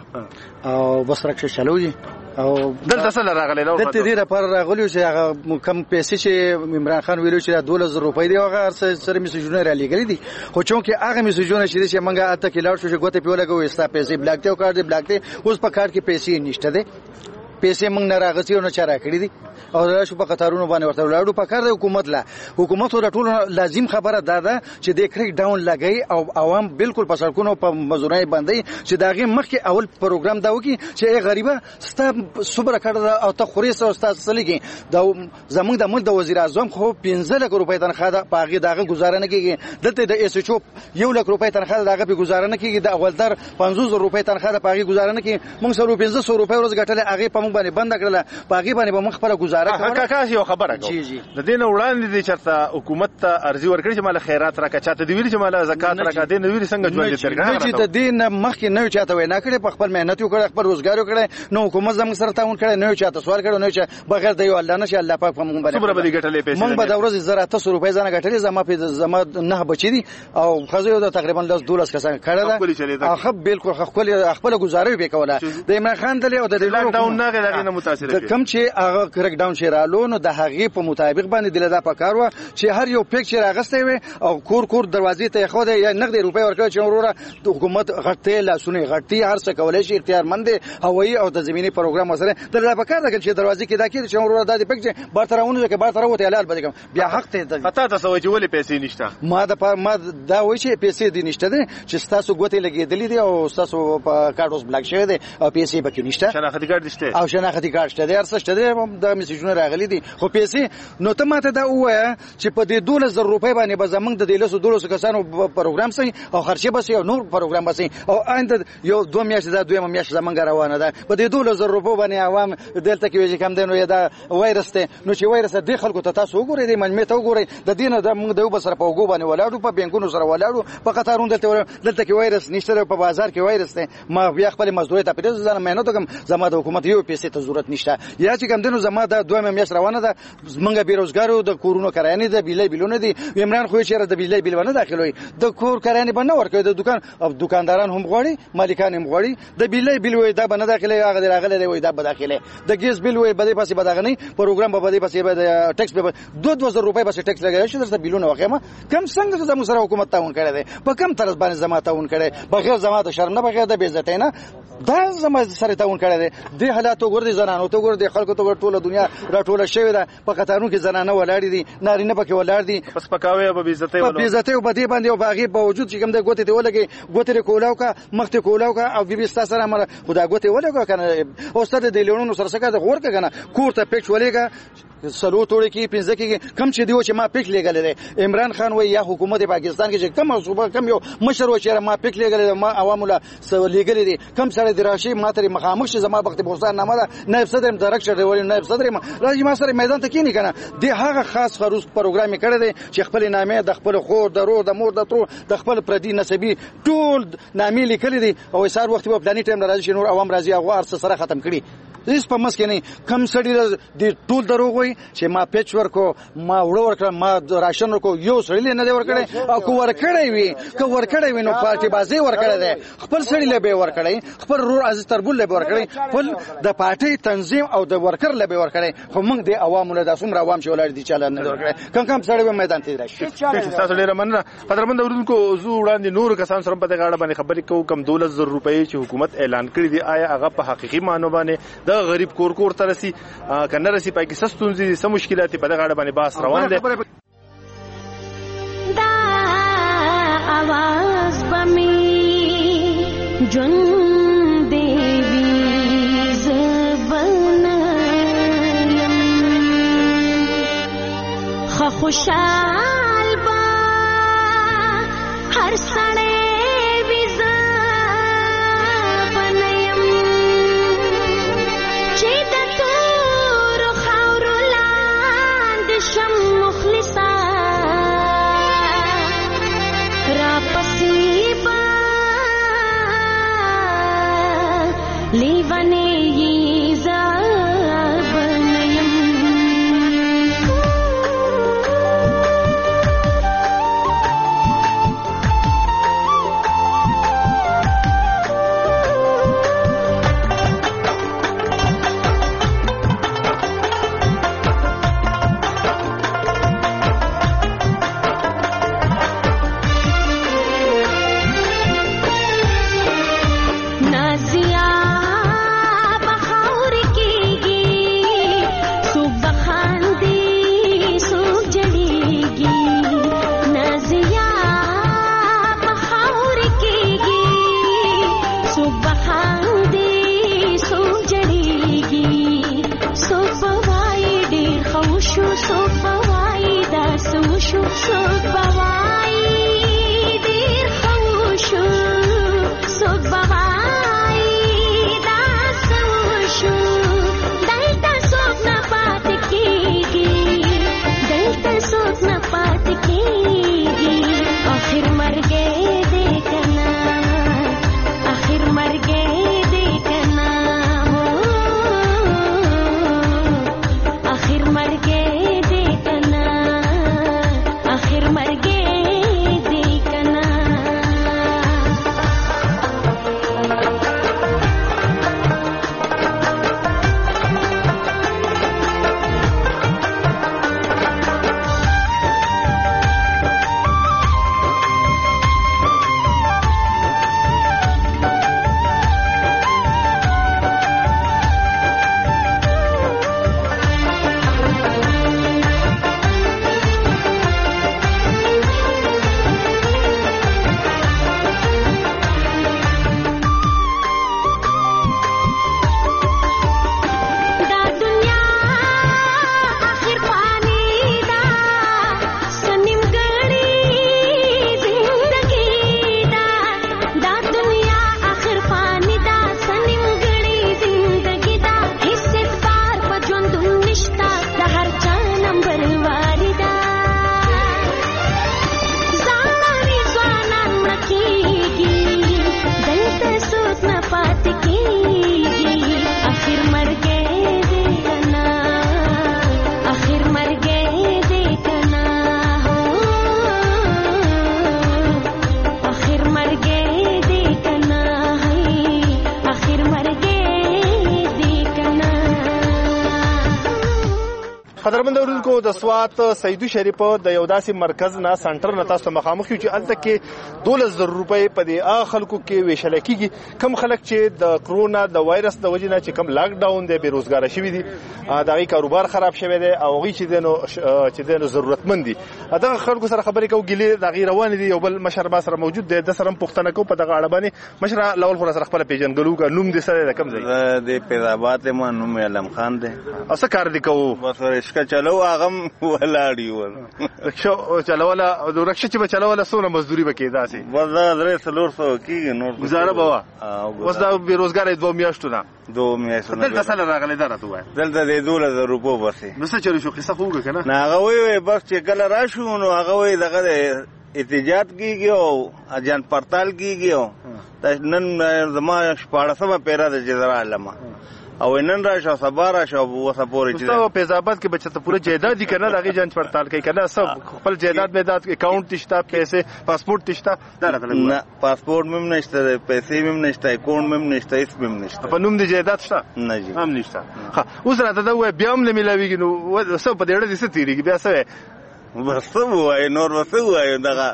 او بس راکشه چلو دي او دلته سره راغلی نو دلته دې لپاره راغلی چې هغه کم پیسې چې عمران خان ویلو چې 2000 روپۍ دی هغه سره میسجونه را لګلې دي خو چونکه هغه میسجونه چې موږ اته کې لاړ شو چې ګوته پیوله کوي ستا پیسې بلاک ته او کار دې بلاک ته اوس په کار کې پیسې نشته دي پیسې موږ نه راغسي او نه چاره کړې دي او دا شو په قطارونو باندې ورته لاړو په کار د حکومت له ټولو لازم خبره ده چې د کریک ډاون لګي او عوام بالکل په سړکونو په مزورای باندې چې داغه مخکې اول پروګرام دا وکي چې غریبه ستا صبر کړه او ته خوريسه او ستا سلیږي دا زمونږ د ملک د وزیر اعظم خو 15 لک روپۍ تنخواه ده پاغي داغه گزاره نه کیږي دلته د اس ایچ او 1 لک روپۍ تنخواه داغه په گزاره نه کیږي د اولدار 500 روپۍ تنخواه ده پاغي گزاره نه کیږي موږ سره 1500 روپۍ ورځ غټله هغه په موږ باندې بند کړله پاغي باندې به موږ خپل گزاره کوو کاکا یو خبره کوم د دین وړاندې دي چې حکومت ته ارزي ورکړي چې مال خیرات راکا چاته دی ویل چې مال زکات راکا دین ویل څنګه ژوند ترګا چې د دین مخکې نه چاته وینا کړي په خپل مهنت وکړي خپل روزګار وکړي نو حکومت زموږ سره تعاون کړي نه چاته سوال کړي نه چې بغیر د یو الله نشه الله پاک په موږ باندې صبر به ګټلې پیسې موږ به د ورځې 1800 روپۍ ځانه ګټلې زما نه بچی دي او خزو د تقریبا 12 کسان کړه ده خو بالکل خپل گزارې وکوله د عمران خان دلې او د لاک ډاون نه غوښنه متاثر کم چې هغه کریک ډاون شیرالو نو د هغه په مطابق باندې دلته پکارو چې هر یو پکچر اغسته وي او کور دروازې ته خو د نقد روپۍ ورکړي چې وروره د حکومت غټه لاسونه غټي هر څه کولای شي اختیارمند هوایي او د زمینی پروګرام سره دلته پکار ده چې دروازې کې دا کې چې وروره د پکچر بارترونه کې بارترونه حلال بدګم بیا حق ته پتا تاسو چې ولې پیسې نشته ما دا وایي چې پیسې دي نشته دي چې تاسو ګوتې لګېدلې دي او تاسو په کارت اوس بلاک شوی دي او پیسې پکې نشته شناختی کارت نشته او شناختی کارت شته هر څه شته د میسجونه راغلي دي خو پیسې نو ته ماته دا وایې چې په دې 2000 روپۍ باندې به زمونږ د 1200 کسانو پروګرام سي او خرچه بس یو نور پروګرام بس او آینده یو 2 میاشتې دا دویمه میاشت زمونږ روانه ده په دې 2000 روپۍ باندې عوام دلته کې وځي کم دینو دا وایرس ته نو چې وایرس د خلکو ته تاسو وګورئ د منځمه ته وګورئ د دینه د موږ د یو بسره په وګو باندې ولاړو په بانکونو سره ولاړو په قطارونو دلته کې وایرس نشته په بازار کې وایرس ته ما بیا خپل مزدوري ته پیدا ځنه مهنت کوم زما د حکومت یو پیسې ته ضرورت نشته یا چې کم دینو زما د دویمه میاشت روانه ده منګه بیروزګارو د کورونو کرانې د بیلې بیلونه دي عمران خو چیرې د بیلې بیلونه داخلوي د کور کرانې باندې ورکوي د دکان او دکانداران هم غواړي مالکان هم غواړي د بیلې بیلوي دا باندې داخلي هغه راغلي دی وای دا به داخلي د ګیس بیل وای بده پاسې بداغنی پروګرام به بده پاسې به ټیکس به 2000 روپۍ پاسې ټیکس لګای شي درته بیلونه واخیمه کم څنګه د مسره حکومت تعاون کړی دی په کم طرز باندې زما تعاون کړي بغیر زما د شرم نه بغیر د بیزت نه دا زما سره تعاون کړی دی د حالاتو ګور دي زنانو ته ګور دي خلکو ته ګور ټوله دنیا راټوله شوی ده په قطارونو کې زنانه ولاړ دي نارینه پکې ولاړ دي پس پکاوي به بیزته په بیزته او بده باندې او باغی باوجود چې کوم د ګوتې ته ولګي ګوتې کولاو کا مخته کولاو کا او بي ستا سره مر خدا ګوتې ولګو کنه او ستاسو د لیونونو سره څنګه د غور کنه کور ته پک ولېګا سلو توړي کې پنځه کې کم چې دیو چې ما پک لګل دي عمران خان وای یا حکومت پاکستان کې چې کم صوبه کم یو مشر و چې ما پک لګل ما عوامو سو لګل دي کم سره دراشي ما ترې مخامخ چې زما بخت بورسان نامه ده نائب صدر ډایرکټر دی ولی نائب صدر راځي ما سره میدان ته کې نه کنه دی هغه خاص خروج پروګرام کړی دی چې خپل نامه د خپل خور د رور د مور د تر د خپل پردي نسبی ټول نامې لیکل دي او سار وخت په پلاني ټیم راځي نور عوام راځي هغه ارڅ سره ختم کړي هیڅ په مسکه نه کم سړی د ټول دروغ وي چې ما پیچ ورکو ما وړ ورکړم ما راشن ورکو یو سړی نه دی ورکړی او کو ورکړی وي کو ورکړی وي نو پارټي بازي ورکړی دی خپل سړی له به ورکړی خپل رور عزیز تربول له ورکړی خپل د پارټي تنظیم او د ورکر له به ورکړی خو موږ د عوامو له داسوم عوام چې ولر دي چاله نه ورکړی کم سړی په میدان ته راشي تاسو ډیر مننه قدرمن اوریدونکو زو وړاندې نور کسان سره په دغه اړه باندې خبرې کوو کم 2000 روپۍ چې حکومت اعلان کړی دی آیا هغه په حقيقي معنی باندې د غریب کور ترسي کنه رسي پای کې سستونزي سم مشکلات په دغه اړه باندې باس روان دي دا आवाज بمي جون دیوی زبن خ خوشال با هر سړی قدرمن اوریدونکو د سوات سیدو شریف د یو داسې مرکز نه سنټر نه تاسو مخامخ یو چې الته کې 12000 روپۍ په دې خلکو کې ویشل کیږي. کم خلک چې د کرونا د وایرس د وجې نه چې کم لاک ډاون دی بیروزګار شوي دي دغه کاروبار خراب شوی دی او هغه چې دنو ضرورتمند دي دغه خلکو سره خبرې کوو ګلې دغه روان دي. یو بل مشر با سره موجود دی د سره پښتنه کو په دغه اړه باندې مشر لاول خو سره خپل پیژنګلو کا نوم دې سره د کم ځای د پیدابات ما نوم علم خان دی. اوسه کار دی کوو بس رشکا چلو هغه ولاړی ول رکشا چلولا د رکشا چې چلولا سونه مزدوري وکي داسي بس دا درې سلور سو کیږي نور گزاره بوا اوس دا بیروزګار 2 میاشتو نه 2 میاشتو دلته سره راغلی درته وای دلته د 2000 روپو ورسي نو څه چلو شو قصه خوګه کنه نه هغه وای بس چې کله راشو نو هغه وای دغه احتجاج کیږي او اجان پړتال کیږي او نن زما 14 پیرا د جزرا علما او نن راشه سبا راشه وسه پورې چې تاسو په ځابط کې بچته پوره جیداد کنه دغه جنچ پړتال کوي کنه سب خپل جیداد میداد اکاونټ تشتا پیسې پاسپورت تشتا دا راغلی نه پاسپورت مم نشته پیسې مم نشته اکاونټ مم نشته هیڅ مم نشته په نوم د جیداد شته نه جی هم نشته. ها اوس راته دا وای بیا هم نه ملاویږي نو سب په دې اړه څه تیریږي بیا څه بس وای نور وسه وای دغه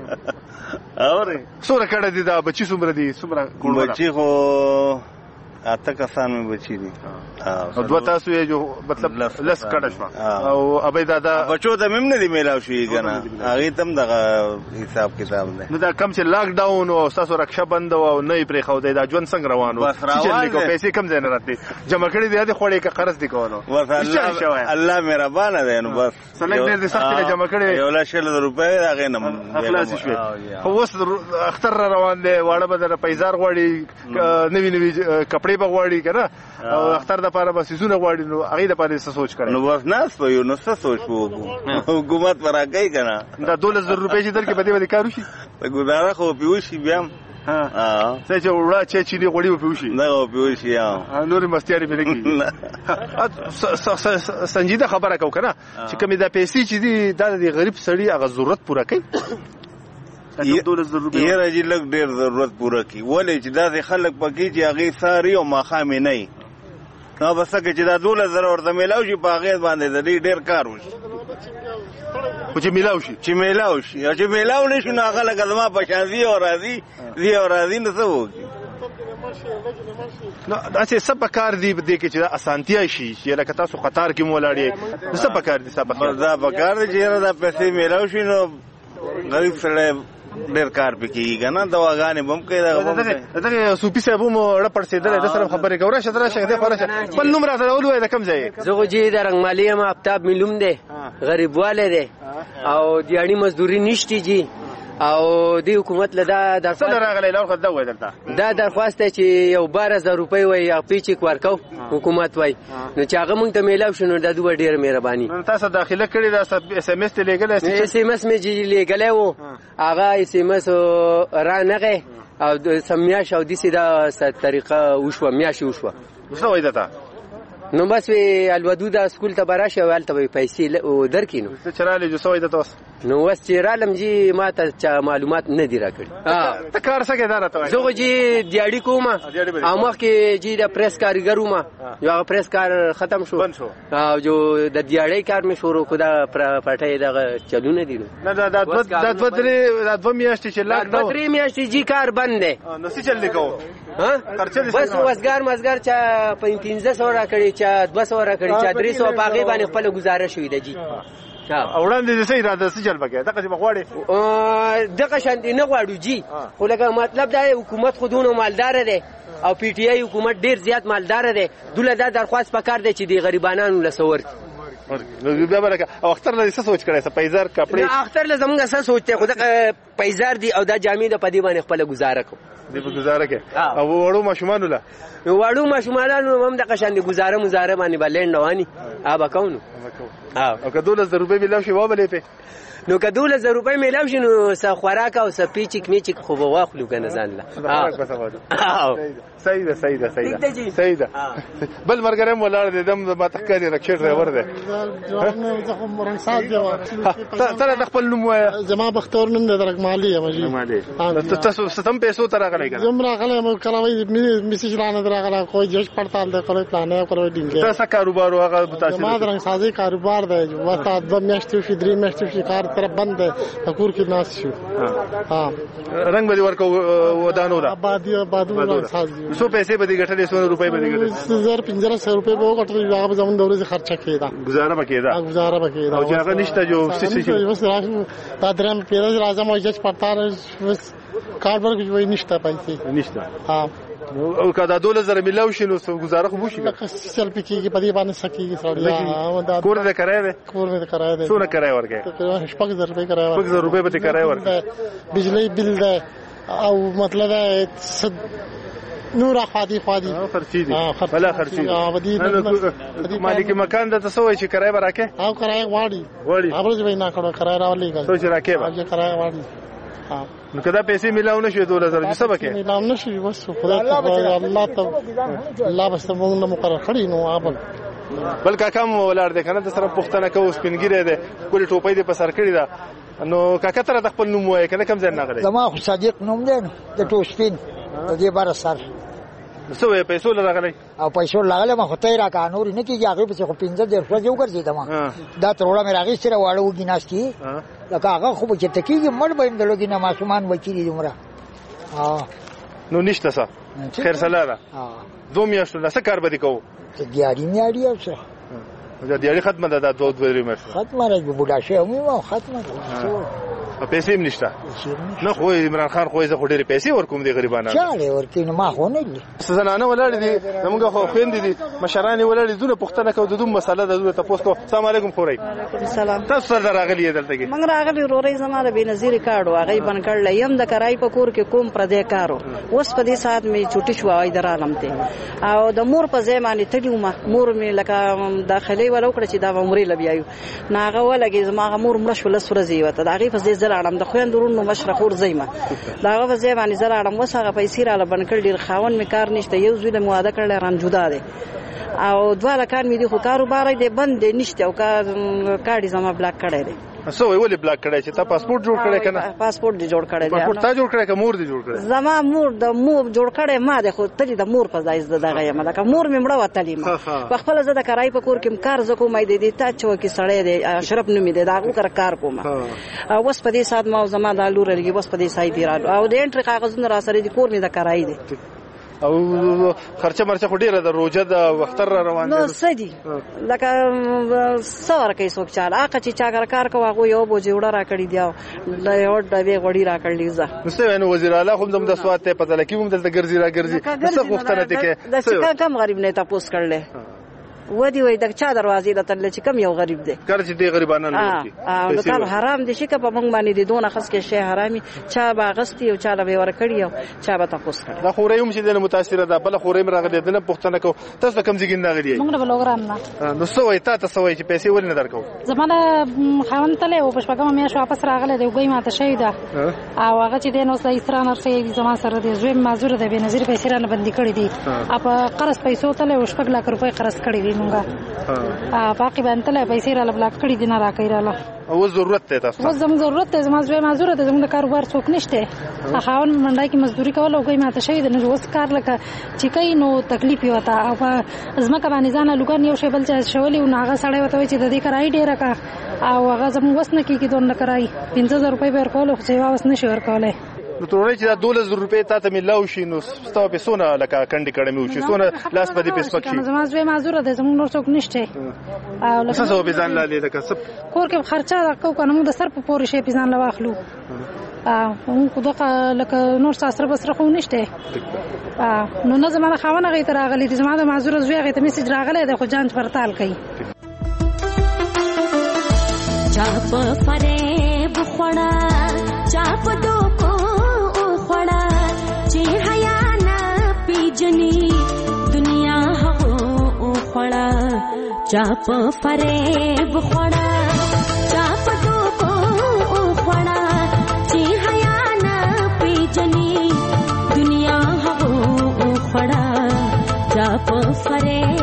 اوري سوره کړه دي دا بچی څومره دي څومره ګوړه بچی خو اته کسان مې بچی دي او دوه تاسو یې جو مطلب لس کړه شو او ابي دادا بچو ته مم نه دی میلاو شي کنه هغه تم دغه حساب کتاب نه نو دا کم چې لاک ډاون او تاسو رکشا بند او نه پرې خو دی دا ژوند څنګه روانو چې لیکو پیسې کم ځای نه راځي جمع کړی دی د خوړې کې قرض دی کولو الله مهربان دی نو بس سلام دې سخت جمع کړی یو لا شل روپے هغه نه خلاص شو خو اوس اختر روان دی واړه بدر پیزار غوړي نوی نوی کپڑے بغواړي کنه او اختر د پاره بس زونه غواړي نو هغه د پاره څه سوچ کړي نو بس ناس په یو نو څه سوچ وکړو حکومت ورا کوي کنه دا 12000 روپۍ چې درکې بده ودی کارو شي په ګزاره خو پیوشي بیا ها څه چې وړه چې چيني غوړي و پیوشي نه پیوشي نور مستیاري ملګری سنجیده خبره کو کنه چې کومه د پیسې چې دی د غریب سړي هغه ضرورت پوره کوي یې راځي لږ ډېر ضرورت پوره کی ولې چې دا خلک پکې چې هغه ساري او ماخامې نه نو بس که چې دا 12000 ورته میلاو شي په هغه باندې د ډېر کار وشي چې میلاو شي چې میلاو نشي نو هغه لکه زما په شان دی او راځي نو څه وکړي نو اته سب کار دی د کې چې اسانتیا شي چې لکه تاسو قطار کې مولاړي نو سب کار دی سب کار دی چې دا پیسې میلاو شي نو غریب سره ډېر کار پکې کنه دواګانې بم کوي دغه صوفي صاحب مو رپړ سیدل د سره خبرې کوي راشه درشه د خبره بل نوم راته اولوي د کم ځای زه جی د رنگ مالی ما افتاب ملوم دی غریب والے دی او دیاړي مزدوري نشتی جی او دی حکومت له دا څه راغلی لور خدای وای دلته دا درخواست چې یو 12000 روپۍ وای یا پیچک ورکو حکومت وای نو چې هغه مونږ ته میلاو شنو د دوه ډیر مهرباني تاسو داخله کړی دا اس ام اس ته لګل اس ام اس می جی لګل وو هغه اس ام اس را نغه او سمیاش او دسی دا طریقه وشو میاش وشو څه وای دته نو بس وی الودود اسکول ته براشه ولته پیسې درکینو څه چراله جو سوې د تاسو نو وس چې رالم جی ما ته معلومات نه دی راکړي ته کار څنګه دار ته زه جی دیاړي کوم او مخ کې جی د پریس کارګرو ما یو پریس کار ختم شو او جو د دیاړي کار می شروع کو دا پټه دغه چلونه دي نه دا دوه میاشتې چې لاک دا درې میاشتې جی کار بند دی نو څه چل لیکو بس وسګار چا 1500 راکړي چا 200 راکړي چا 300 باغې باندې خپل گزاره شوې ده جی وړاندې څه اراده څه چل پکې دغه چې مغواړي دغه شان نه غواړو جی خو لکه مطلب دا حکومت خودونو مالدار دی او پی ټی آی حکومت ډیر زیات مالدار دی دوله دا درخواست پکار دی چې دی غریبانو لسور نو بیا برکه او اختر له څه سوچ کړی څه پیزار کپڑے اختر له زمونږ څه سوچته خو دغه پیزار دی او دا جامې د پدی باندې خپل گزاره کو دی په گزاره کې او وړو ماشومان له وړو ماشومان هم د قشان دی گزاره مزاره باندې بلند رواني ابا کونو او که 12000 روپۍ میلاو شي وابلې په نو که 12000 روپۍ میلاو شي نو څه خوراک او څه پیچک میچک خو به واخلو کنه ځان له صحیح ده بل مرګرم ولار دې دم ما تخکاري رکشر ډرایور دی زه هم رنګ ساز دی سره د خپل نوم زما بختور نوم د رنګ مالی هم جی مالی تاسو ستم پیسو تر غلای کنه زم راغله مو کلاوي میسیج رانه راغله کوئی جج پړتال ده کوئی پلان ہے کوئی ډینګ تاسو کاروبار هغه متاثر ما درنګ سازي کاروبار ده وستا د میاشتې شي درې میاشتې شي کار تر بند ده کور کې ناس شو ها رنگ به ورکو ودانو دا آبادو سازي سو پیسې به دي ګټلې 100 روپۍ به دي ګټلې 1500 روپۍ به وګټل هغه زمون دورې خرچه کېدا گزاره بکېدا او چې هغه نشته جو سيسي بس راځم تا درم پیدا راځم او جج پړتال کاربر کې وای نشته پیسې نشته ها او کدا 2000 ملاو شنو گزاره خو وشي سل پکې په دې باندې سکیږي سړی کور دې کرای دې څونه کرای ورکې 5000 روپۍ کرای 5000 روپۍ به کرای ورکې بجلی بل ده او مطلب نور خادي خرچي دي بلا خرچي مالک مکان د تسوي چې کرای براکه او کرای واړي اوبه ځوي نه کړو کرای راولې ګل سوچ راکې به کرای واړي نو کدا پیسې ملاو نشي 2000 چې سبا کې ملاو نشي بس خدای الله بس موږ نه مقرر کړی نو ابل بل کاکا مو ولار دې کنه د سره پښتنه کو سپینګری دې ګولې ټوپې دې په سر کړی دا نو کاکا تر د خپل نوم وای کنه کم ځای نه غلې زما خو صادق نوم دی د ټوسپین د دې بار سر څه وې پیسو لغلې او پیسو لغلې ما خدای را کا نور نه کیږي هغه په خو 15 ورځې وګرځي دما دا تروړه مې راغی سره واړو ګیناستي لکه هغه خو چې تکیږي مړ به اندلو دینه ماسومان وکیلی عمره نو نشته څه خیر سلاله دوه میاشتو نه څه کار به کوو دیاری او څه دا دیاری ختمه ده د 2 میاشتو ختمه راځي بوډا شه مو ختمه پیسې هم نشته نه خو عمران خان خو زه ډېرې پیسې ورکوم دي غریبانو چاله ورکې نه ما خو نه دي زنانه ولاړې دي موږ خو خويندې دي مشران ولاړې دونه پښتنه کو د دوم مسله د تاسو کو السلام علیکم خوري سلام تاسو سره راغلی دلته کې موږ راغلی رورې زماره به نظیر کارډ هغه بن کړل یم د کرای په کور کې کوم پر دې کارو اوس په دې سات می چوټي شو وای درالم ته او د مور په ځای باندې تډیو مور می لکه داخلي ولو کړ چې دا عمرې لبیایو ناغه ولګي زما مور مړ شو لس ورځې وته دا غي په دې زړه د خويندورونو مشرخور زېما داغه په ځای باندې زړه اړم وسه پیسې را لبن کړ ډیر خاون می کار نشته یو زوی د مواده کړل ران جدا ده او دواله کار می دي خو کاروبار دې بند نشته او کارډ زما بلاک کړی دی سو ویلې بلاک کړی چې تا پاسپورت جوړ کړی کنه پاسپورت دې جوړ کړی دی پاسپورت تا جوړ کړی که مور دې جوړ کړی زما مور د مور جوړ کړی ما د خو تلې د مور په ځای زده دغه یم لکه مور مې مړه وتلې ما په خپل زده کرای په کور کې کار زکو مې دې تا چو کې سړې دې اشرف نومې دې دا کار کوم او وس په دې سات ما زما د لور لګي وس په دې سای دی را او د انټری کاغذونه را سره دې کور مې د کرای دي او خرچه مرچه خو ډیره د روزه د وختر روان دي نو سدي لکه څور کې څوک چاله هغه چې چا کار کوي هغه یو بو جوړه را کړی دی د یو ډبې غوړی را کړلی ځه نو څه وزیر اعلی خو د سواد ته پته لکه هم دلته ګرځي را ګرځي څه وختره ته کې د څه کم غریب نه تاسو کړل ودی وای د چا دروازې د تل چې کم یو غریب دی کار چې دی غریبانو نه او د کار حرام دي چې په موږ باندې دي دونه خاص کې شی حرامي چا باغستی او چا له ور کړی او چا به تاسو کړ دا خورې هم چې د متاثر ده بل خورې مرغه دې نه پښتنه کو تاسو کم ځګین نه غلی موږ نه بلوګرام نه نو سوې تاسو وای چې پیسې ول نه درکو زمانه خاون تله او پښپګم مې شو واپس راغله دی ګوي ماته شي دا او هغه چې د نو سې استرانر سي زما سره د زوی مازور د بنظیر پیسې رانه بندي کړې دي اپ قرض پیسو تله او شپږ لک روپۍ قرض کړې دي موږ باقي باندې له پیسې را بلاک کړی دي نه راکې رااله او ضرورت ته تاسو زموږ ضرورت ته زما زوی مازور ته زموږ کاروبار څوک نشته خاون منډای کی مزدوري کول او کوي ماته شوی د نو وس کار لکه چې کای نو تکلیف وتا او زما کبانې ځانه لګان یو شی بل چا شولې او هغه سړی وته چې د دې کرای ډیره کا او هغه زموږ وس نه کیږي دون نه کرای 15000 روپۍ به ورکول خو سیوا وس نشي ورکولای نو ترونه چې دا 2000 روپۍ ته ملاو شي نو ستاسو په سونه لکه کندې کړمې و چې سونه لاس په دې پسپک شي زما زوی مازور ده زموږ نور څوک نشته او لکه څه به ځان لاله لکه څه کور کې خرچه کو کنه موږ د سر په پورې شي په ځان لا واخلو موږ دغه لکه نور ساسره بسره خو نشته نو نه زما خاونه غي تر غلي دي زما د مازور زوی غي ته میسج راغله ده خو جان پرتال کوي چاپ فریب خوڑا چاپ دوکو خوڑا چی حیا نا پیجنی دنیا ہو خوڑا چاپ فریب خوڑا چاپ دوکو خوڑا چی حیا نا پیجنی دنیا ہو خوڑا چاپ فریب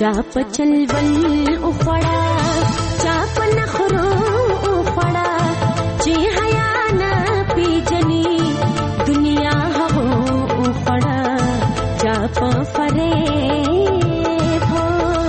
چا په چلول او خړا چا په نخرو او خړا چې حیا نه پیجنې دنیا هغو او خړا چا په فریب هو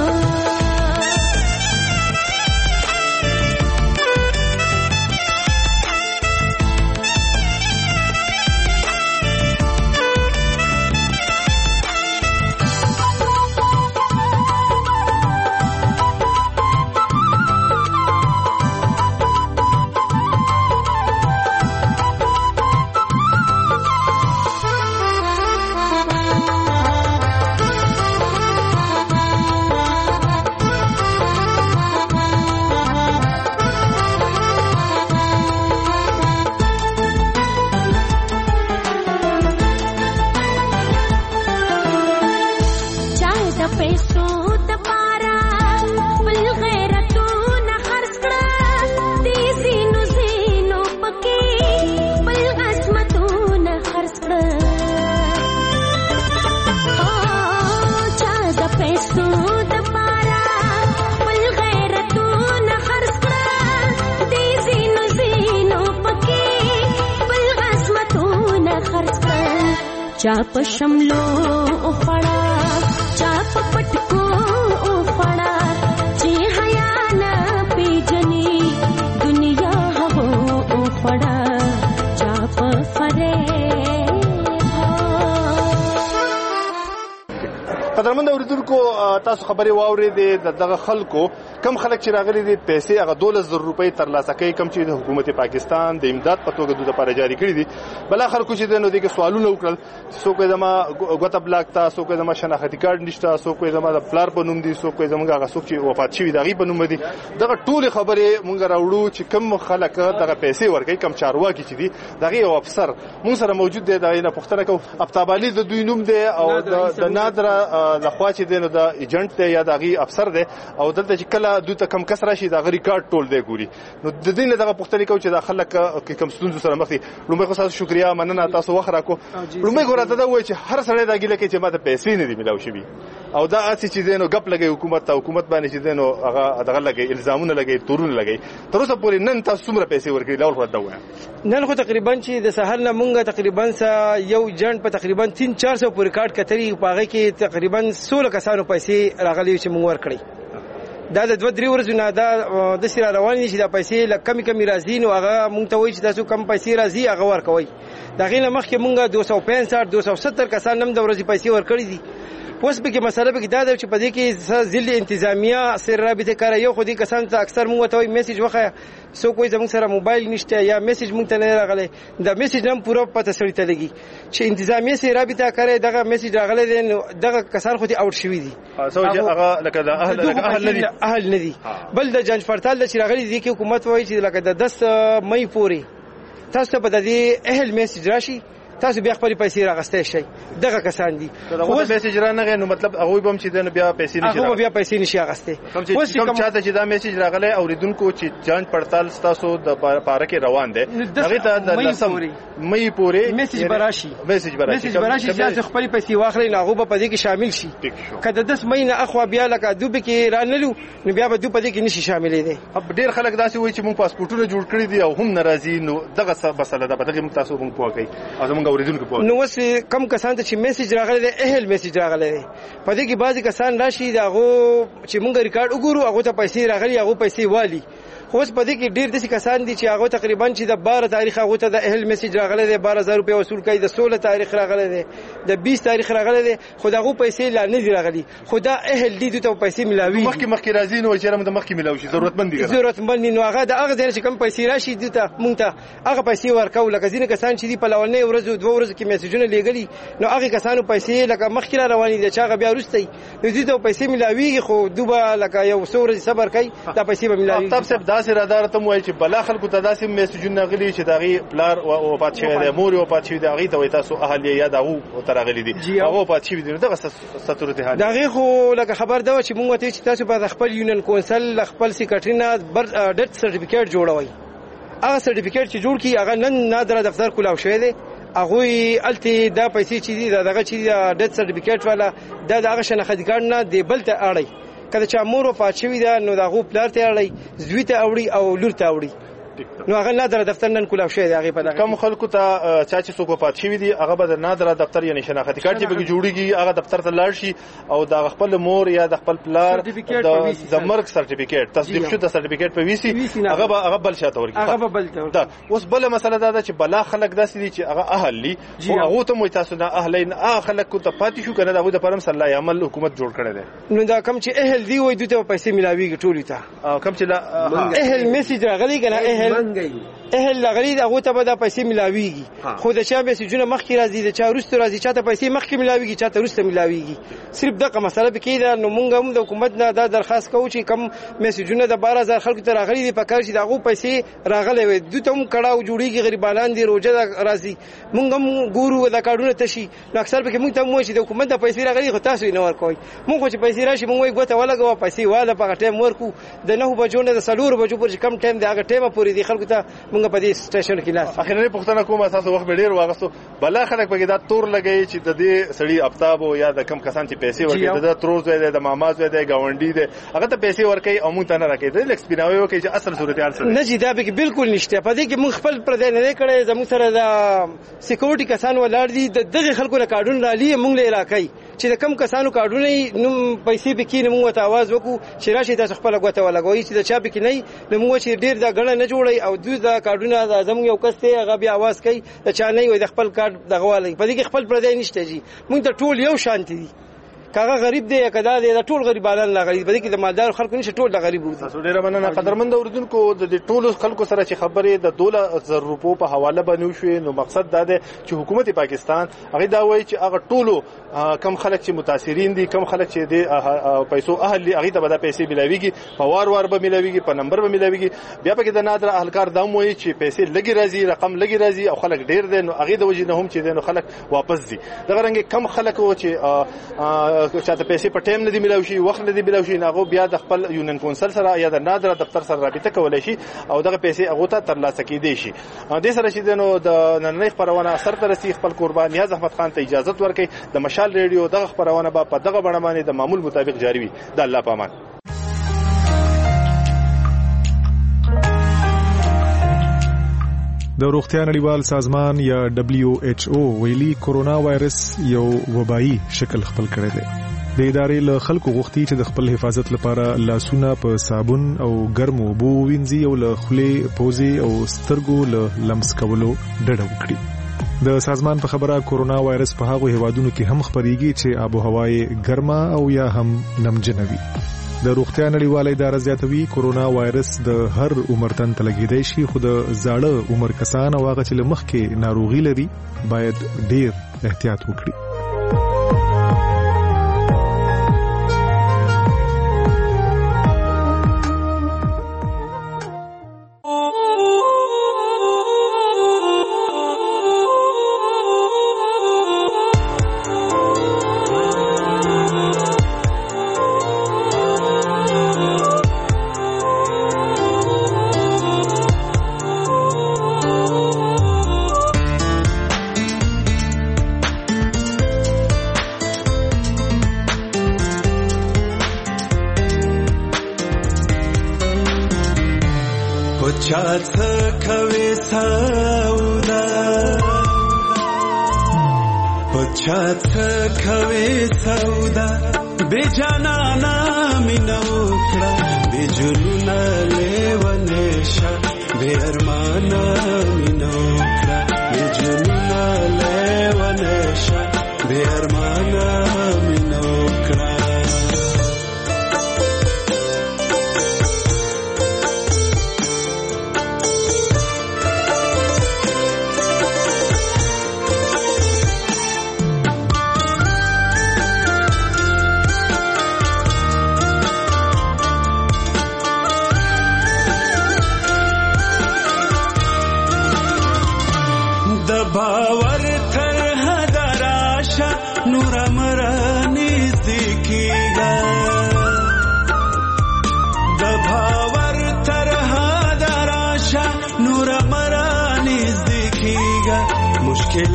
چاپ شملو اخڑا چاپ پٹکو اخڑا چی حیا نا پیجنی دنیا ہو اخڑا چاپ فریب قدرمن اوریدونکو تاسو خبري واورېدې دغه خلکو کم خلک چې راغلي دي پیسې هغه 12,000 روپۍ ترلاسه کوي کم چې د حکومت پاکستان د امداد په توګه دوی لپاره جاری کړي دي بل خلکو چې د نو دغه سوالونه وکړل څوک زما غوته بلاک تا څوک زما شناختی کارت نشته څوک زما د پلار په نوم دي څوک زما هغه څوک چې وفات شوی دغه په نوم دي دغه ټول خبره مونږ راوړو چې کم خلک دغه پیسې ورکړي کم چارواکي چې دي دغه یو افسر مونږ سره موجود دی دا نه پښتنه کو ابتابالي د دوی نوم دی او د نادره لخوا چې دی نو د ایجنټ دی یا دغه افسر دی او دلته چې کله دوی ته کم کسر شي دا ریکارډ ټول دی ګوري نو د دې نه دغه پښتني کو چې د خلک کم ستونزو سره مخ دي لومړی خو تاسو شکریا مننه تاسو وخت راکو لومړی ګوره ته دا وایي چې هر سړی دا ګیله کوي چې ماته پیسې نه دي ملاو شي او دا اسی چې دینو غپ لګي حکومت باندې چې دینو هغه دغه لګي الزامونه لګي تورونه لګي تر اوسه پورې نن تاسو څومره پیسې ورکړي لاول خو دا وایي نن خو تقریبا چې د سحر نه مونږه تقریبا یو جنټ په تقریبا 300-400 پر ریکارډ کتري پاغه کې تقریبا 16 کسانو پیسې راغلي چې مونږ ورکړي دا د 2-3 ورځې نه دا د سره روان دي چې دا پیسې لکه کمی راځي نو هغه مونږ ته وایي چې تاسو کم پیسې راځي هغه ورکوي دا غینه مخکې مونږ 265-270 کسان نم د ورځې پیسې ورکړي دي اوس به کې مسله به دا چې په دې کې ځل انتظامیه سره رابطه کوي یو خو دې کسان ته اکثر مونږ ته میسج وخه سو کوئی زموږ سره موبایل نشته یا میسج مونږ ته نه راغلی دا میسج هم پوره پته سړی ته لګي چې انتظامیه سره رابطه کوي دغه میسج راغلی دی دغه کسان خو دې اوټ شوی دي هغه لکه د اهل ندي بل د جنج پړتال د چراغلی دي کې حکومت وایي چې لکه د 10 مې پورې تاسو په دې اهل میسج راشي تاسو بیا خپل پیسې راغستې شي دغه کسان دي خو میسج را نه نو مطلب هغه به هم چې د بیا پیسې نشي هغه بیا پیسې نشي راغستې اوس کوم چاته چې دا میسج راغلی اوریدونکو چې جانچ پړتال تاسو د پاره کې روان دي هغه ته د مې پورې میسج براشي چې خپل پیسې واخلي نو هغه په دې کې شامل شي کله د 10 مې نه اخوا بیا لکه دوی کې رانلو نو بیا به دوی په دې کې نشي شاملې دي ډیر خلک داسې وایي چې مونږ پاسپورتونه جوړ کړی دي او هم ناراضي نو دغه مسله ده په دغه تاسو مونږ پوهیږئ نو وس کم کسان ته چې میسج راغلی دی اهل میسج راغلی دی په دې کې بعضی کسان راشي دا غو چې مونږ ریکارډ وګورو هغه ته پیسې راغلي هغه پیسې والی خو اوس په دې کې ډیر داسې کسان دي چې هغه تقریبا چې د 12 تاریخ هغه ته د اهل میسج راغلی دی 12000 روپیا وصول کړي د 16 تاریخ راغلی دی د 20 تاریخ راغلی دی خو دغه پیسې لا نه دی راغلي خو دا اهل دي ته پیسې ملاوي مخکې راځي نو چې موږ مخکې ملاوي شي ضرورتمند نو هغه د هغه ځای چې کم پیسې راشي دي ته مونږ ته هغه پیسې ورکو لکه ځینې کسان چې دی په لولنې ورځو 2 ورځو کې میسجونه لګلي نو هغه کسانو پیسې لکه مخکې رواني دي چې هغه بیا ورستي نو دې ته پیسې ملاوي خو دوبه لکه یو څو ورځې صبر کوي دا پیسې به ملاوي تاسو داسې رادار ته وایي چې بلا خلکو ته داسې میسجونه غلي چې داغي پلار وفات شوی دی مور وفات شوی دی هغه ته وایي تاسو اهل یا دغه ترغلي دي هغه وفات شوی دی دغه ستورته حال دغه خو لکه خبر دا چې مونږ ته چې تاسو په خپل یونین کونسل خپل سیکریټرینا ډیت سرټیفیکیټ جوړوي هغه سرټیفیکیټ چې جوړ کی هغه نن نادره دفتر کولاو شوی دی هغه الته دا پیسې چې دي دغه چې ډیت سرټیفیکیټ والا دا هغه شناختی کارت نه دی بل ته اړای کله چې مور وفات شوی دا نو دا غو پلار ته اړي زوی ته اوړي او لور ته اوړي نو هغه نادر دفتر نن کولاو شوی دی هغه په دغه کوم خلکو ته چې څوک وفات شوی دی هغه به نادر دفتر یعنی شناختی کارت چې به جوړیږي هغه دفتر ته لاړ شي او د خپل مور یا د خپل پلار د مرګ سرټیفیکیټ تصدیق شوی د سرټیفیکیټ په ویسي هغه بل شاته ورګي هغه بل ته اوس بل مسله دا چې بلا خلک داسې دي چې هغه اهل لي او هغه ته مو تاسو نه اهلین هغه خلک کو ته پاتې شو کنه دا د پرم صلی الله عمل حکومت جوړ کړی دی نو دا کم چې اهل دی وای دوی ته پیسې ملاويږي ټولې ته کم چې اهل میسج راغلی کنه اهل لغلی دغه ته به د پیسې ملاويږي خو د چا میسجونه مخکې راځي د چا وروسته راځي چاته پیسې مخکې ملاويږي چاته وروسته ملاويږي صرف دغه مسله به کېده نو موږ هم د حکومت نه دا درخواست کوو چې کم میسجونه د 12000 خلکو ته راغلي دي په کار چې دغه پیسې راغلي وي دوی ته هم کړهو جوړیږي غریبانان دي روزه راځي موږ هم ګورو د کارونه تشي نو اکثر به موږ ته مو چې د حکومت د پیسې راغلي خو تاسو نه ورکوي موږ چې پیسې راشي موږ یې ګوته ولګو پیسې والا په ټیم ورکو د 9 بجو نه د 4 بجو پر کم ټیم د هغه ټیمه پورې دي خلکو ته موږ په دې سټیشن کې لاس اخیرا پښتنه کوم اساس وخت ډیر واغستو بلا خلک په کې دا تور لګي چې د دې سړی افتاب او یا د کم کسان چې پیسې ورکړي د تروز وي د ماماز وي د گاونډي دي هغه ته پیسې ورکړي او مونږ ته نه راکړي د لیکسپیناوي وکړي چې اصل صورتحال سره نه جی دا به بالکل نشته په دې کې مونږ خپل پردې نه کړي زموږ سره د سکیورټي کسان ولاړ دي د دغه خلکو له کارډون رالي مونږ له علاقې چې د کم کسانو کارډونه نو پیسې به کې نو ته आवाज وکړو چې راشي تاسو خپل غوته ولګوي چې د چا به کې نه نو موږ چې ډیر دا غړ نه جوړي او دوی دا کارډونه زموږ یو کس ته هغه بیا आवाज کوي د چا نه وي د خپل کارت دغه والی په دې کې خپل پردې نشته جی موږ ته ټول یو شانتي دي کاغه غریب دی کدا دی ټول غریبانان لا غریب دي کې د مالدار خلکو نشه ټول د غریب وو تاسو ډیر مننه قدرمند اوردونکو د ټولو خلکو سره چې خبرې د 2000 روپو په حواله باندې شوې نو مقصد دا دی چې حکومت پاکستان هغه دا وایي چې هغه ټولو کم خلک چې متاثرین دي کم خلک چې د پیسو اهل هغه ته به پیسې ملاويږي په وار به ملاويږي په نمبر به ملاويږي بیا پکې د نادر اهلکار دا وایي چې پیسې لګي راځي رقم لګي راځي او خلک ډیر دي نو هغه د وجې نه هم چې نو خلک واپس دي دا رنګ کم خلک و چې چاته پیسې ټیم نه دی ملاوي شي وخت نه دی ملاوي شي ناغو بیا د خپل یونین کونسل سره یا د نادر دفتر سره رابطه کولای شي او دغه پیسې هغه ته ترلاسه کیدي شي د سره چې نو د نننۍ خبرونه سر ترسي خپل قربان نیاز احمد خان ته اجازه ورکړي د مشال ریډیو دغه خبرونه په دغه بڼه باندې د معمول مطابق جاری وي د الله پامان د روغتیا نړیوال سازمان یا WHO ویلي کورونا وایرس یو وبایي شکل خپل کړی دی د ادارې له خلکو غوښتي چې د خپل حفاظت لپاره لاسونه په صابون او ګرمو اوبو وینځي او له خولې پوزې او سترګو له لمس کولو ډډه وکړي د سازمان په خبره کورونا وایرس په هغو هیوادونو کې هم خپريږي چې آب او هوا یې ګرمه او یا هم نمجنه وي د روغتیا نړیواله اداره زیاتوي کورونا وایرس د هر عمر تن ته لګیدای شي خو د زاړه عمر کسان او هغه چې له مخکې ناروغي لري باید ډیر احتیاط وکړي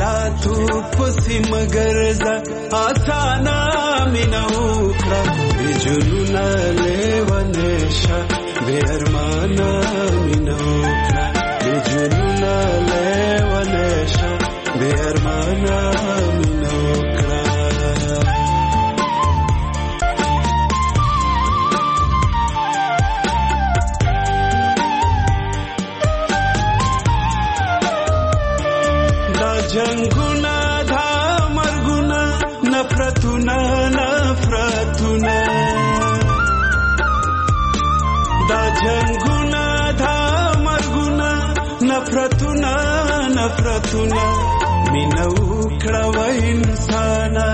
مشکلاتو پسې مگر ز آسانا مینو کړه جنونه لیونه شه بے ارمانه مینه وکړه بے جنونه لیونه شه بے ارمانه مینه وکړه دا جنگونه دا مرګونه نفرتونه دا جنگونه دا مرګونه نفرتونه مینه وکړه و انسانه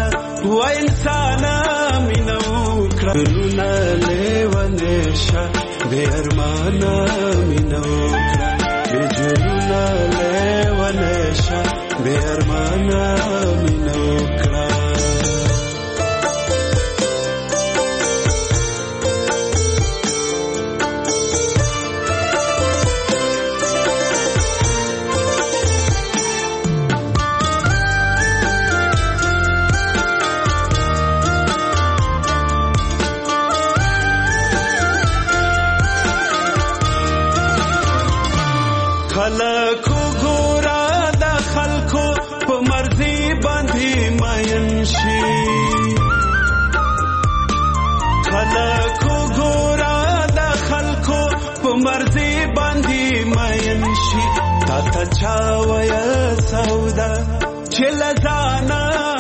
مینه وکړه جنونه لیونه شه بے ارمانه مینه وکړه بے جنونه لیونه شه بے ارمانه مینه وکړه خلکو ګورا د خلکو په مرضی باندې ماین شي خلکو ګورا د خلکو په مرضی باندې ماین شي تا ته چا ویا سودا چې لزانا